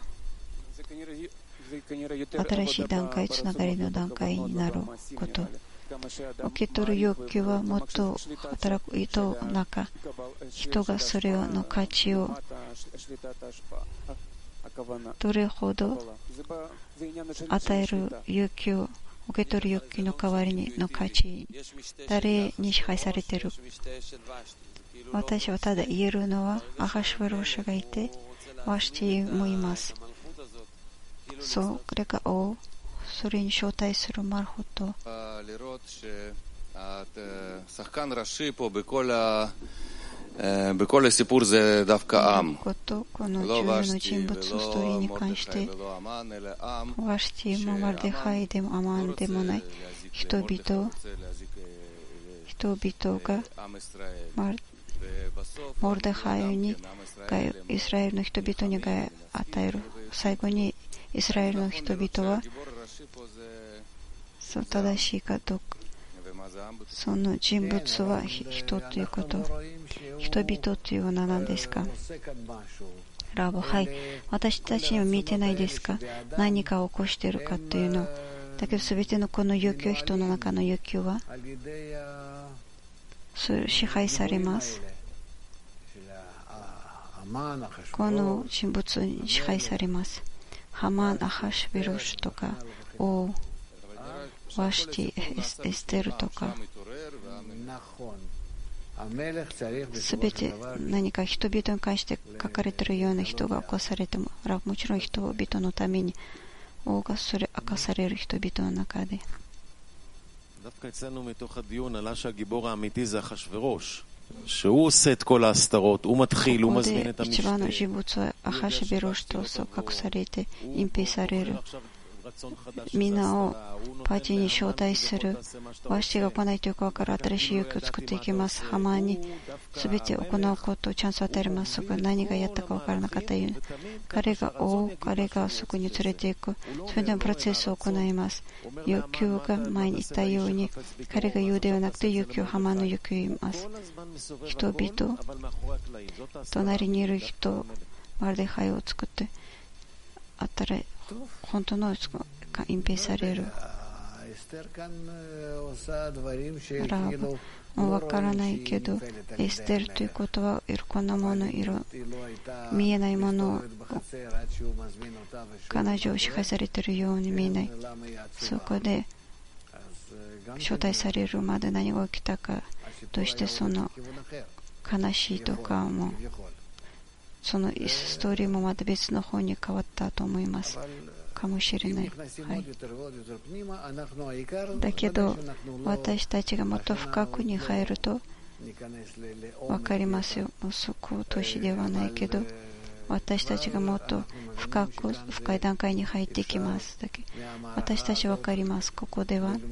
K: 新しい段階、つながりの段階になること。受け取る欲求はもっと働く人の中、人がそれの価値をどれほど与える欲求を受け取る欲求の代わりにの価値、誰に支配されている。私はただ言えるのは、アハシュヴァローシャがいて、ワシティもいます。それが王、それに招待するマルホット。この重要な人物のストーリーに関して、ワシティもマルデハイでもアマンでもない人々、人々がモルデハイにイスラエルの人々に与える。最後にイスラエルの人々はそう正しいかどうか、その人物は人ということ、人々というのは何ですか？ラボ、はい、私たちには見えてないですか？何かを起こしているかというの。だけど全てのこの欲求、人の中の欲求はそれ支配されます。この人物に支配されます。ハマン、アハシュベロシュとか王、ワシティ、エステルとか、すべて何か人々に関して書かれているような人が起こされても、もちろん人々のために王がそれ明かされる人々の中で。
O: שהוא עושה את כל ההסתרות, הוא מתחיל, הוא מזמין את המשתה.
K: 一番の人物はアハシベロシとそう隠されて隠蔽される。みんなをパーティーに招待する。ワシが来ないというかから新しい勇気を作っていきます。ハマーに全て行うことをチャンスを与えます。そこ何がやったか分からなかったよ。彼が追う、彼がそこに連れていく。それでもプロセスを行います。欲求が前に言ったように、彼が言うではなくて欲求、ハマーの欲求を言います。人々、隣にいる人、まるで灰を作って、あったら本当の隠蔽される。ラブもうわからないけど、エステルということはこんなもの色、見えないものを彼女を支配されているように見えない。そこで招待されるまで何が起きたか、どうしてその悲しいとかもそのストーリーもまた別の方に変わったと思いますかもしれない、はい、だけど私たちがもっと深くに入ると分かりますよ。もうそこ年ではないけど私たちがもっと深く深い段階に入っていきます。だけ私たち分かります。ここでは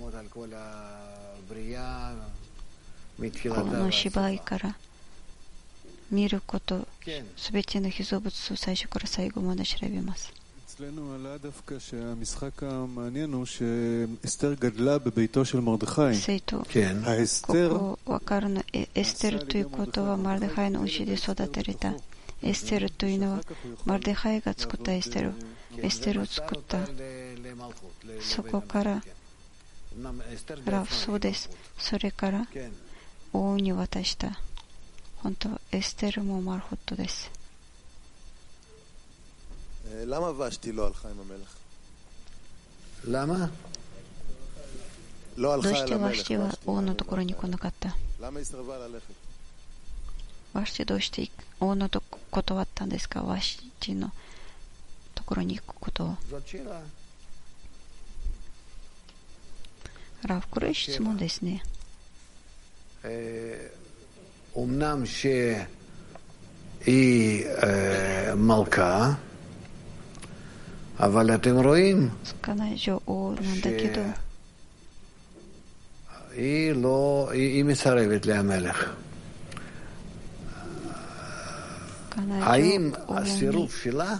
K: この芝居から見ること、すべての被造物を最初から最後まで調べます。
P: אצלנו עלה דווקא שהמשחק המעניין הוא שאסתר גדלה בביתו של מרדכי.
B: כן.
P: האסתר...
K: ここわかるのエステルということはマルデハイの牛で育てられた。エステルというのはマルデハイが作ったエステル。エステルを作った。そこからラフそうです。それから王に渡した。本当はエステルもマルホットです。
Q: למה ושתי לא הלכה עם המלך?
B: למה?
Q: לא
K: どう
Q: הלכה
K: し
Q: אל
K: てワ
Q: המלך.
K: シテは王のところに来なかった？
Q: למה היא סירבה ללכת?
K: ワシテどうして王のと断ったんですか？ワシテのところに行くことを。ラフこれ質問ですね。
B: אמנם שהיא מלכה, אבל אתם רואים שהיא לא, היא מסרבת למלך. האם הסירוב שלה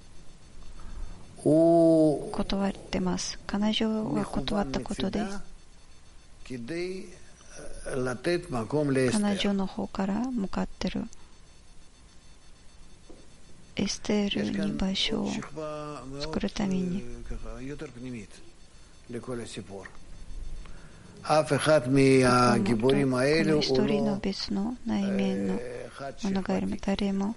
B: הוא כדי לתת מקום לאסתר.
K: 彼女の方から向かってるエステールに場所を作るために。
B: אף אחד מהגיבורים
K: こ
B: האלו
K: の一
B: הוא
K: 人
B: לא
K: の別の内面のものがいる。誰も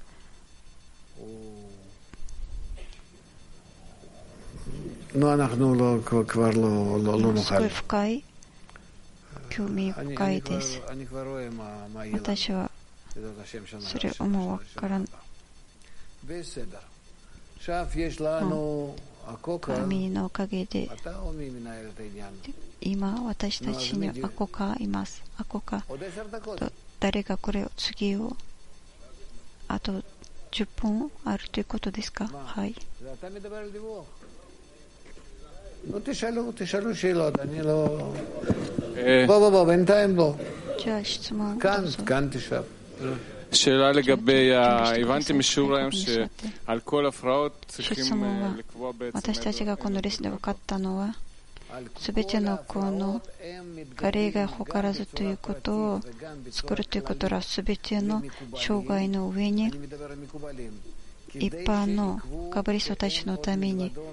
B: נו, אנחנו לא, כבר לא, לא, לא
K: すご
B: נוכל.
K: い深い興味深いです。
B: אני כבר רואה מה, מה יהיה לנו.
K: 私は
B: בעזרת השם שנה
K: それをもうわからん。
B: בסדר. עכשיו יש לנו הקוקה.
K: 神のおかげで
B: אתה או מי מנהל את העניין?
K: 今私たちにアコカいます。アコカ
B: עוד עשר דקות.
K: と誰がこれを次をあとじゅっぷんあるということですか？はい。
B: אתה מדבר על דיווח. לא תשאלו, תשאלו שאלות, אני לא... בוא, בוא, בוא, בינתיים בוא.
K: じゃあ質問
B: כאן,
K: どうぞ。
B: כאן תשב.
A: שאלה לגבי, ה- הבנתי משיעור היום שעל כל הפרעות צריכים
K: 質問
A: אה,
K: は
A: לקבוע בעצם
K: 私たちがこのレッスンで分かったのはすべてのこの彼以外他らずということを作るということはすべての障害の上に一般のカバリストたちのために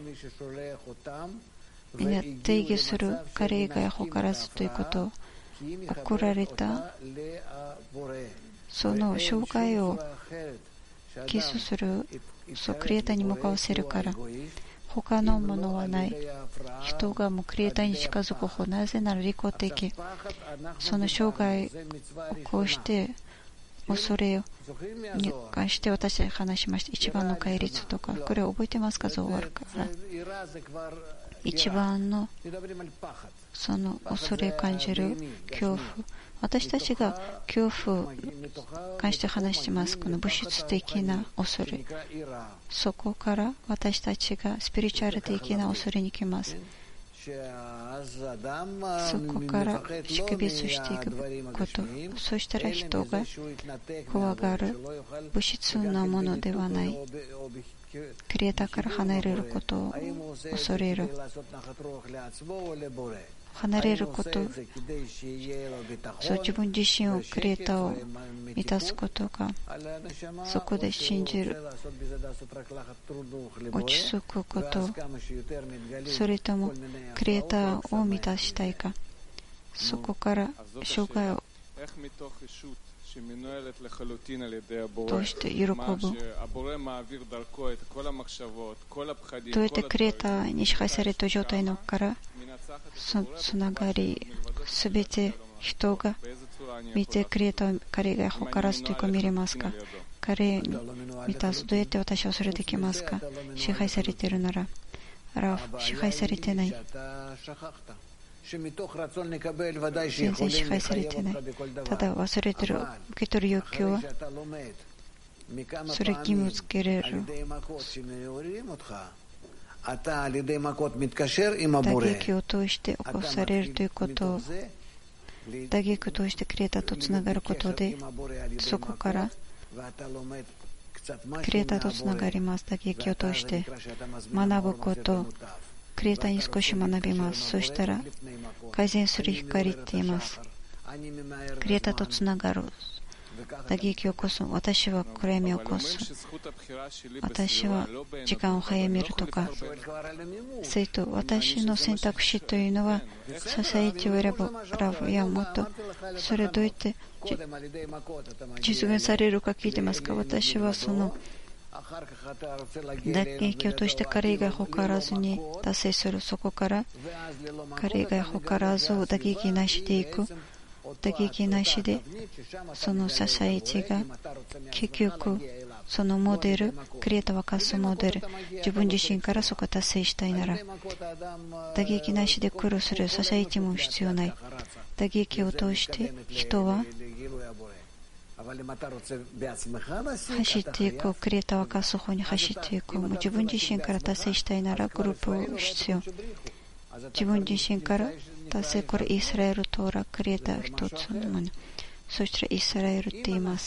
K: みんな定義する彼以外他らずということを送られたその障害をキスするそうクリエイターに向かわせるから他のものはない。人がもうクリエイターに近づく方、なぜなら利己的その障害をこうして恐れに関して私たち話しました。一番の戒律とかこれ覚えてますか？ゾーワルから一番のその恐れ感じる恐怖、私たちが恐怖に関して話しています。この物質的な恐れ、そこから私たちがスピリチュアル的な恐れに行きます。そこから識別していくこと、そしたら人が怖がる物質なものではないクリエイターから離れることを恐れる、離れること、そう自分自身をクリエイターを満たすことが、そこで信じる、落ち着くこと、それともクリエイターを満たしたいか、そこから障害をどうして喜ぶ、どうやってクリエイターに支配された状態のからそつながり、すべて人が見てクリエイター、彼が誇らずというか見れますか、彼に満たす、どうやって私はそれできますか、支配されているなら、ラフ、支配されてない、全然支配されてない、ただ忘れてる、受け取る欲求はそれ義務づけれる、打撃を通して起こされるということを、打撃を通してクリエイターとつながることで、そこからクリエイターとつながります。打撃を通して学ぶこと、クリエイターに少し学びます。そしたら改善する光って言います。クリエイターとつながる、打撃を起こす、私は暗闇を起こす、私は時間を早めるとか、それと私の選択肢というのはソサエティを選ぶ、ラブやもっとそれどうやって実現されるか聞いてますか。私はその打撃を通して彼以外誇らずに達成する、そこから彼以外誇らず打撃なしでいく、打撃なしでその支え地が結局そのモデル、クリエイターを貸すモデル、自分自身からそこを達成したいなら、打撃なしで苦労する支え地も必要ない。打撃を通して人は走っていく、クリエイターを貸す方に走っていく、もう自分自身から達成したいならグループを必要、自分自身から達成、これイスラエルトーラクリエイター一つのもの、そしたらイスラエルって言います。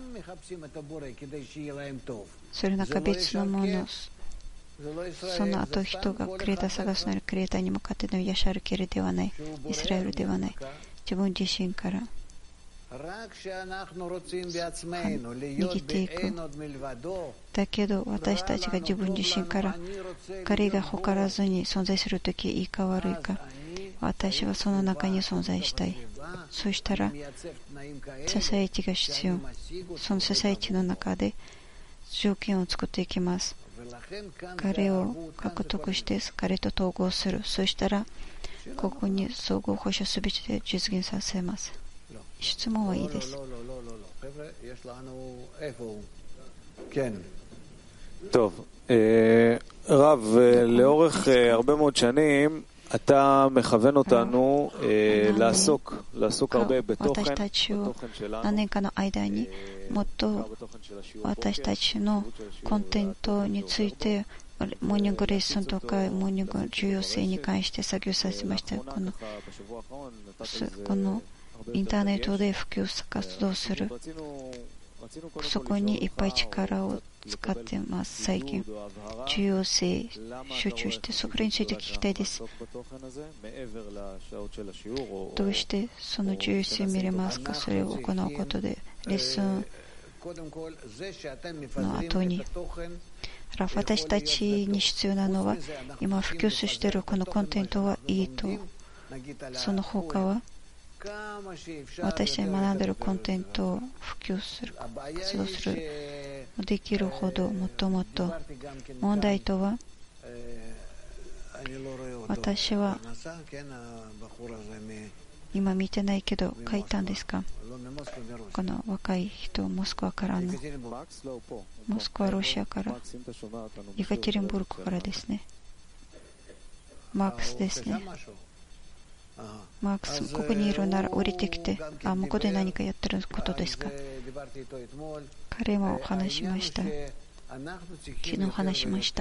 K: それなんか別のもの、その後人がクリエイター探すならクリエイターに向かってのヤシャルケルではない、イスラエルではない、自分自身から逃げていく。だけど私たちが自分自身から彼が誇らずに存在するとき、いいか悪いか、私はその中に存在したい。そしたら支え地が必要、その支え地の中で条件を作っていきます。彼を獲得して彼と統合する、そしたらここに総合保障すべてで実現させます。質問はいいです。
R: טוב, רב, לאורך הרבה מאוד שנים אתה מכוון אותנו לעסוק, לעסוק הרבה בתוכן, בתוכן שלנו,
K: 何年かの間にもっと私たちのコンテントについてモーニングレッスンとかモーニングの重要性に関して作業させました。このこのインターネットで普及活動する、そこにいっぱい力を使っています。最近重要性集中して、それについて聞きたいです。どうしてその重要性を見れますか。それを行うことでレッスンの後に私たちに必要なのは、今普及しているこのコンテンツはいいと、その他は私たちが学んでいるコンテンツを普及する、活動するできるほどもっともっと。問題とは、私は今見てないけど書いたんですか。この若い人、モスクワからの、モスクワロシアから、イカテリンブルクからですね。 マークスですね。マークス、ここにいるなら降りてきて、あ、向こうで何かやってることですか。彼も話しました。昨日話しました。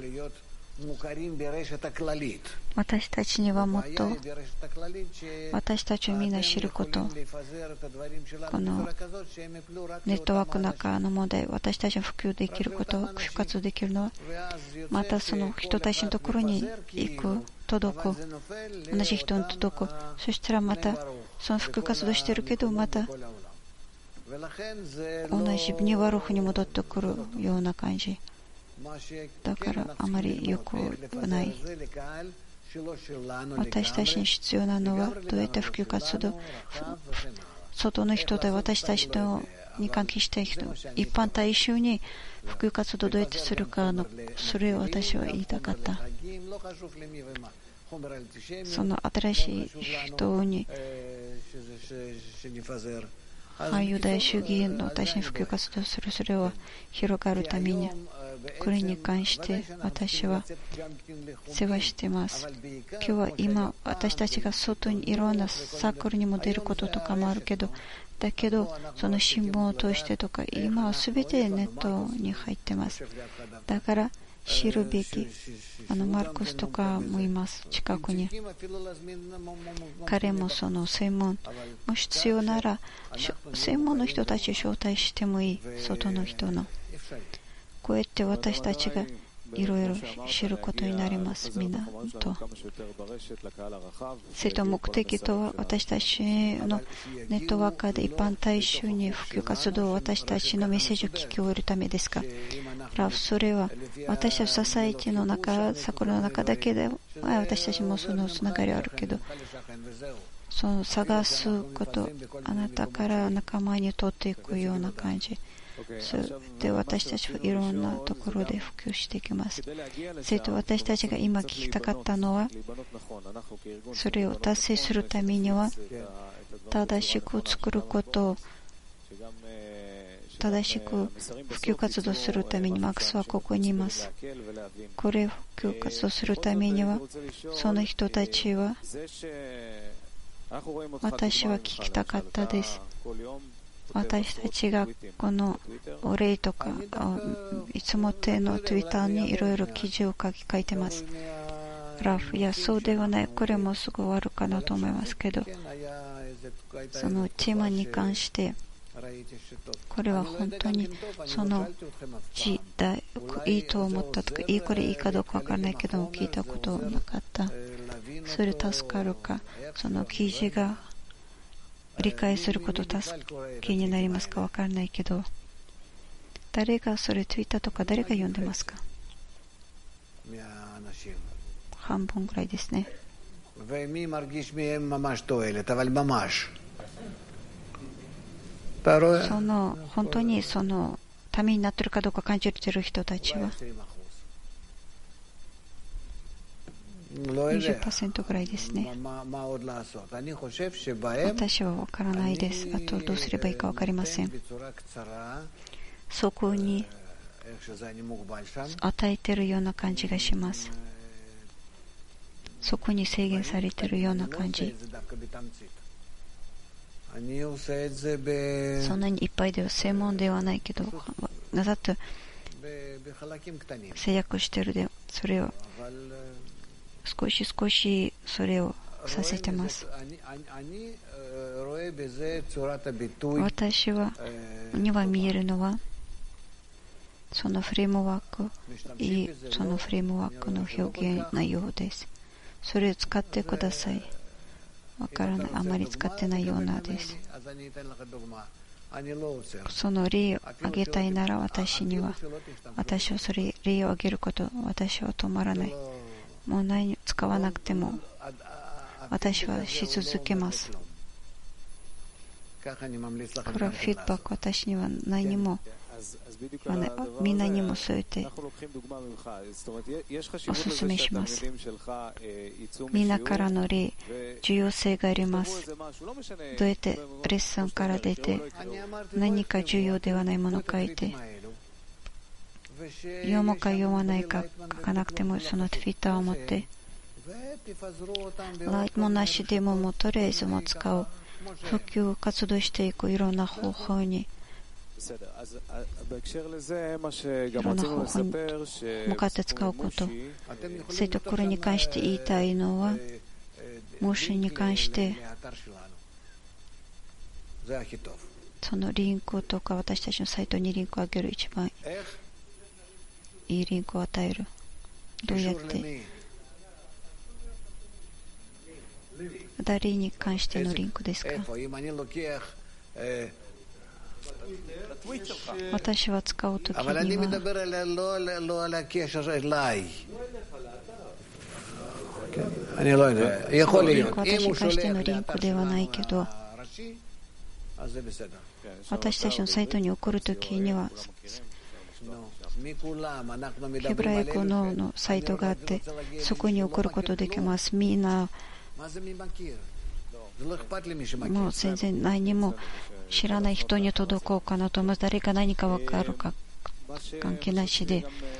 K: 私たちにはもっと私たちをみんな知ること、このネットワークの中の問題、私たちが普及できること、復活できるのは、またその人たちのところに行く、届く、同じ人に届く、そしたらまたその復活動してるけど、また同じニワルフに戻ってくるような感じ。だからあまり良くない。私たちに必要なのはどうやって普及活動、外の人で私たちに関係したい人、一般大衆に普及活動をどうやってするかの、それを私は言いたかった。その新しい人に反ユダヤ主義の私に普及活動する、それを広がるために、これに関して私は世話しています。今日は今、私たちが外にいろんなサークルにも出ることとかもあるけど、だけど、その新聞を通してとか、今はすべてネットに入っています。だから、知るべき、あのマルコスとかもいます、近くに。彼もその専門、もし必要なら、専門の人たちを招待してもいい、外の人の。こうやって私たちがいろいろ知ることになります、みんなと。それと目的とは、私たちのネットワークで一般大衆に普及活動を私たちのメッセージを聞き終えるためですか。ラフ、それは私たちソサイティの中、サクルの中だけで、私たちもそのつながりあるけど、その探すこと、あなたから仲間に取っていくような感じ。それで私たちはいろんなところで普及していきます。それと私たちが今聞きたかったのは、それを達成するためには、正しく作ることを、正しく普及活動するために、マックスはここにいます。これを普及活動するためには、その人たちは、私は聞きたかったです。私たちがこのお礼とかいつも手の Twitter にいろいろ記事を書き書いてます。ラフ、いやそうではない、これもすぐ終わるかなと思いますけど、そのチームに関してこれは本当にその時代いいと思ったとか、いいこれいいかどうかわからないけども聞いたことなかった。それ助かるか、その記事が理解すること助けになりますかわからないけど、誰がそれツイッターとか誰が読んでますか。半分ぐらいですね。その本当にそのためになっているかどうか感じている人たちはにじゅっパーセント ぐらいですね。私は分からないです。あとどうすればいいか分かりません。そこに与えているような感じがします。そこに制限されているような感じ。そんなにいっぱいでは専門ではないけど、わざと制約しているで、それを少し少しそれをさせてます。私はには見えるのはそのフレームワーク、いいそのフレームワークの表現内容です。それを使ってください。わからない、あまり使ってないようなです。その例を挙げたいなら私には、私はそれ例を挙げること、私は止まらない。もう何使わなくても私はし続けます。これはフィードバック、私には何もみんなにもそうやってお勧めします。みんなからの例、重要性があります。どうやってレッスンから出て何か重要ではないものを書いて、読むか読まないか書かなくてもそのツイッターを持って、 ライトもなしでももうとりあえずも使う。普及活動していくいろんな方法に。いろんな方法に向かって使うこと。それとこれに関して言いたいのは、モーションに関して、そのリンクとか私たちのサイトにリンクをあげる一番いいリンクを与える。どうやって誰に関してのリンクですか？私は使うときには私に関してのリンクではないけど、私たちのサイトに送るときにはヘブライ語 の, のサイトがあって、そこに送ることできます。みんなもう全然何も知らない人に届こうかなと思う。誰か何か分かるか関係なしで、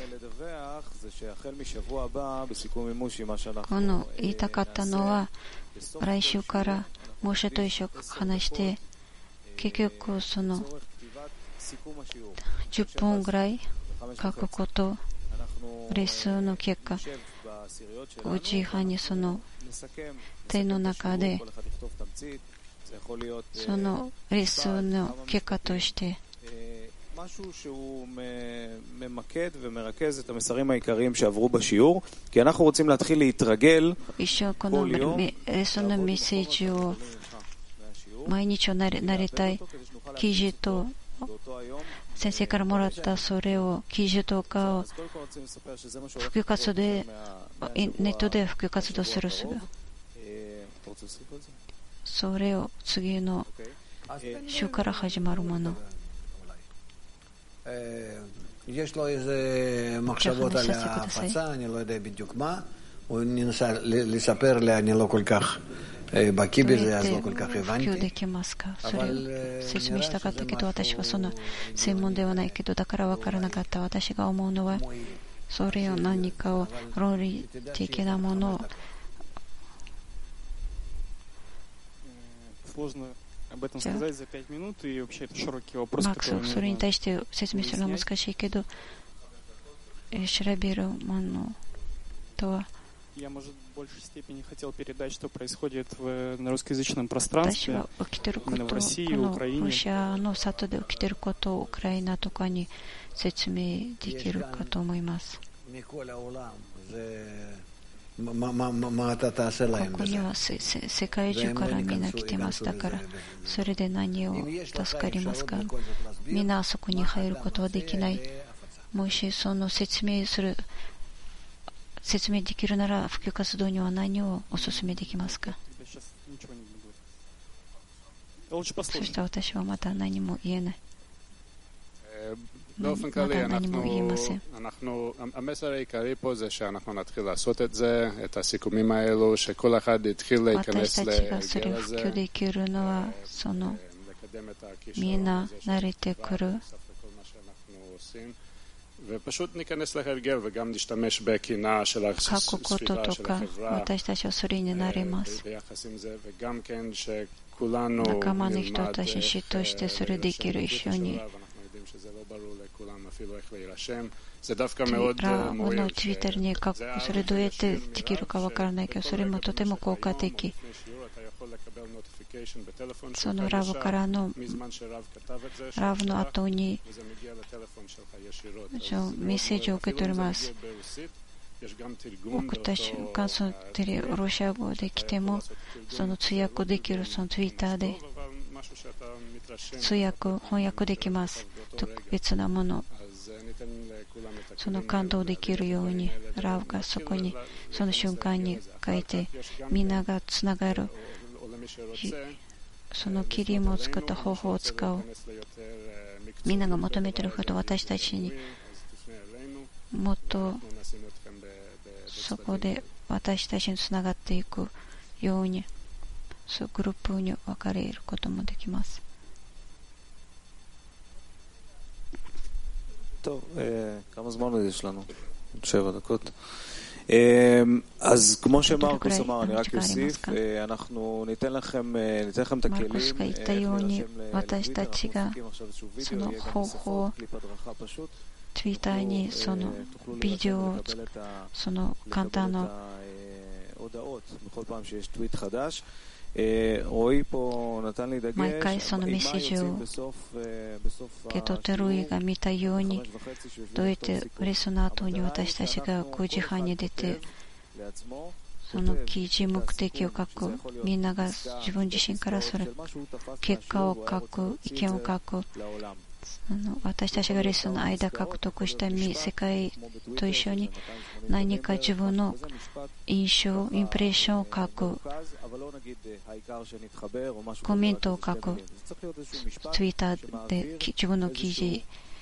K: この言いたかったのは、来週からモーシェと一緒に話して、結局そのじゅっぷんぐらい書くこと、レッスンの結果、ごじはんにその手の中でそのレッスンの結果として
R: משהו שהוא ממקד ומרכז את המסרים העיקריים שעברו בשיעור, כי אנחנו רוצים להתחיל להתרגל כל יום
K: 毎日をなりたい記事と先生からもらったそれを記事とかを普及活動でネットで普及活動するそれを次の週から始まるもの。
B: יש לו איזה מחשבות על ההפצה, אני לא יודע בדיוק מה. הוא ניסה לספר לי, אני לא כל כך בקיא בזה, אז לא כל כך הבנתי.
K: それを説明したかったけど、私はその専門ではないけど、だから分からなかった。私が思うのは、それを何かを論理的なものをマックス、それに対して説明するのは難しいけど、調べるものとは、私は起きていること、このロシアの里で起きていることをウクライナとかに説明できるかと思います。ここには世界中からみんな来てます。だからそれで何を助かりますか？みんなそこに入ることはできない。もしその説明する説明できるなら、普及活動には何をお勧めできますか？そして私はまた何も言えない。
S: באופן כללי, המסר העיקרי פה זה שאנחנו נתחיל לעשות את זה, את הסיכומים האלו, שכל אחד יתחיל להיכנס להגיע לזה, לקדם את הכישרון הזה, בכל מה שאנחנו עושים, ופשוט ניכנס להרגל וגם נשתמש בקינה של הספירה של החברה, ביחס עם זה, וגם כן שכולנו נלמד שזה לא ברור לכולם אפילו איך להירשם. זה דווקא מאוד מועיל.
K: ツイッターに書く、それどうやってできるかわからないけど、それもとても効果的。そのラブからのラブの後にメッセージを受け取ります。送った瞬間、そのテレロシア語で来ても、その通訳できる、そのツイッターで通訳、翻訳できます。特別なもの、その感動できるように、ラブがそこに、その瞬間に書いて、みんながつながる、そのキリムを作った方法を使う。みんなが求めていることを私たちにもっとそこで私たちにつながっていくように、そうグループに分かれることもできます。
R: טוב, כמה זמן יש לנו? שבע דקות. אז כמו שמרקוס אמר, אני רק אוסיף, אנחנו ניתן לכם את הכלים,
K: 私たちがその方法をツイッターにそのビデオをその簡単な毎回そのメッセージを受け取ってルイが見たようにどうやってレッスンの後に私たちがごじはんに出てその記事目的を書くみんなが自分自身からそれ結果を書く意見を書くあの私たちがレッスンの間獲得した世界と一緒に何か自分の印象、インプレッションを書くコメントを書くツイッターで自分の記事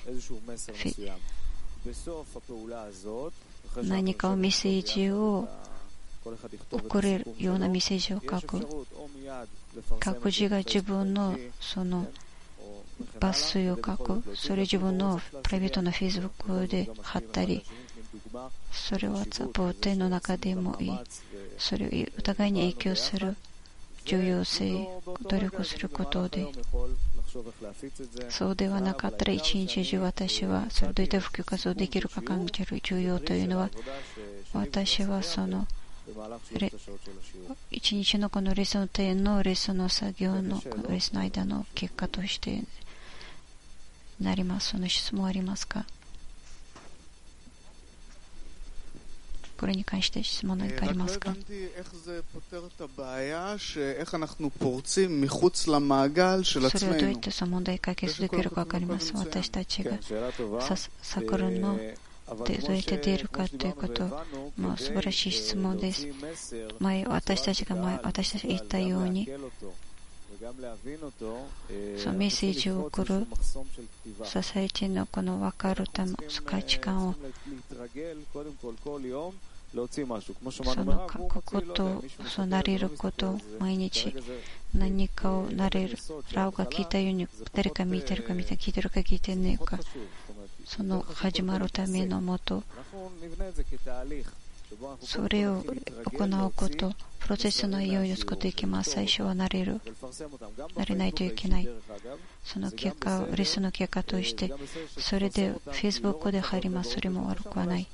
K: 何かをメッセージを送れるようなメッセージを書く各自が自分のその抜粋を書くそれ自分のプライベートなフェイスブックで貼ったりそれを WhatsApp の中でもいいそれをお互いに影響する重要性努力することでそうではなかったら一日中私はそれをどういった普及活動できるか考える重要というのは私はその一日のこのレッスン点のレッスンの作業のレッスンの間の結果としてなります。その質問ありますか？これに関して質問何かありますか？それはどういった問題解決できるか分かります。私たちがサークルのでどうやって出るかということ、まあ、素晴らしい質問です。前私たちが前私たちが言ったようにそのメッセージを送るソサイティのこの分かるため価値観をその書くことそうなれること毎日何かをなれるラオが聞いたように誰か見てるか見て聞いてるか聞いてねえかその始まるためのもとそれを行うことプロセスのように作っていきます。最初はなれるなれないといけないその結果をレッスンの結果としてそれで Facebook で入ります。それも悪くはない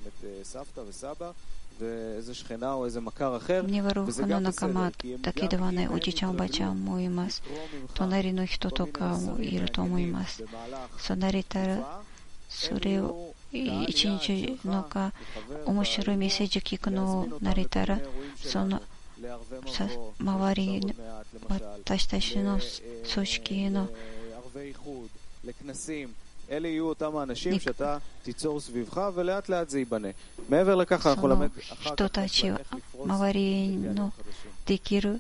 K: ニワルフの仲間だけではないおじいちゃんおばあちゃんもいます隣の人とかもいると思いますそうなれたらそれを一日のか面白いメッセージ聞くのを慣れたらその周りの私たちの組織の
R: אלה יהיו אותם האנשים שאתה תיצור סביבך ולאט לאט זה ייבנה. מעבר לכך אנחנו למד
K: 人たちを周りのできる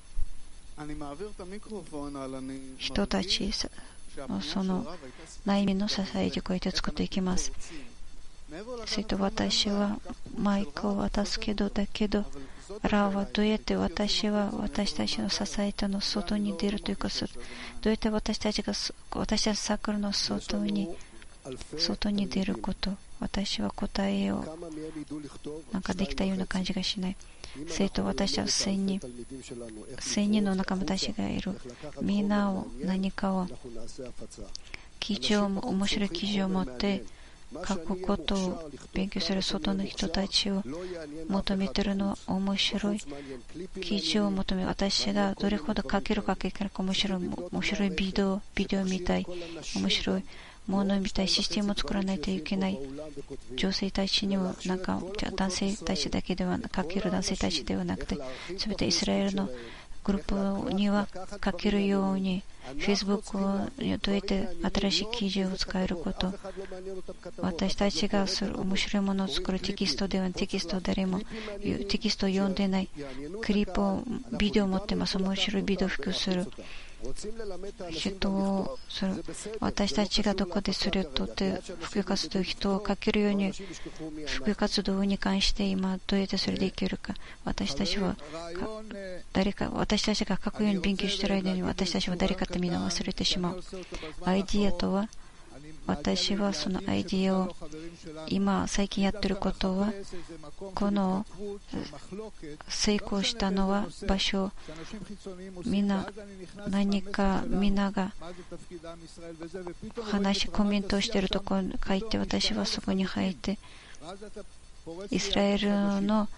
K: 人たちその内面の支えでこうやって作っていきます。それと私はマイクを渡すけどだけどラはどうやって私は私たちの支えとの外に出るというかどうやって私たちが私たちサークルの外に外に出ること私は答えをなんかできたような感じがしない。それと私は千人千人の仲間たちがいるみんなを何かを記事を面白い記事を持って書くことを勉強する外の人たちを求めているのは面白い記事を求め私がどれほど書けるか書けるか面白い面白いビデオビデオみたい面白いものみたいシステムを作らないといけない女性たちにはなんか男性たちだけでは書ける男性たちではなくて全てイスラエルのグループには書けるように Facebook をどうやって新しい記事を使えること私たちがする面白いものを作るテキストではテキスト誰もテキストを読んでないクリップをビデオを持ってます面白いビデオを普及する人をする私たちがどこでそれをとって普及活動人をかけるように普及活動に関して今どうやってそれできるか私たちは誰か私たちが書くように勉強している間に私たちは誰かってみんな忘れてしまうアイディアとは私はそのアイディアを今最近やってることは、この成功したのは場所、みんな何かみんなが話コメントしているところに書いて、私はそこに入ってイスラエルの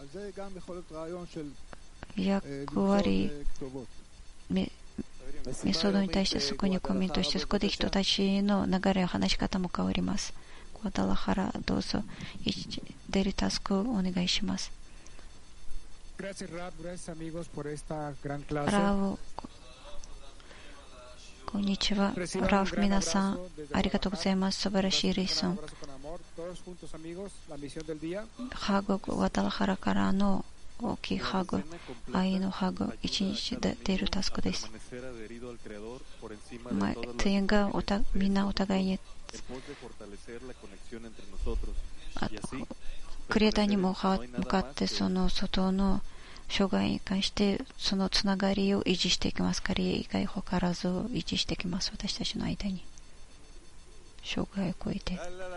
K: 役割メソッドに対してそこにコメントして、そこで人たちの流れ、話し方も変わります。グアダラハラ、どうぞデリタスクをお願いします。ラウ、こんにちは。ラフ、皆さんありがとうございます。素晴らしいレッスン。ハグ、グアダラハラからの大きいハグ、愛のハグ、一日で出るタスクです。まあ、全員がおたみんなお互いにクリエイターにも向かって、その外の障害に関してそのつながりを維持していきます。彼以外他らずを維持していきます。私たちの間に障害を超えて。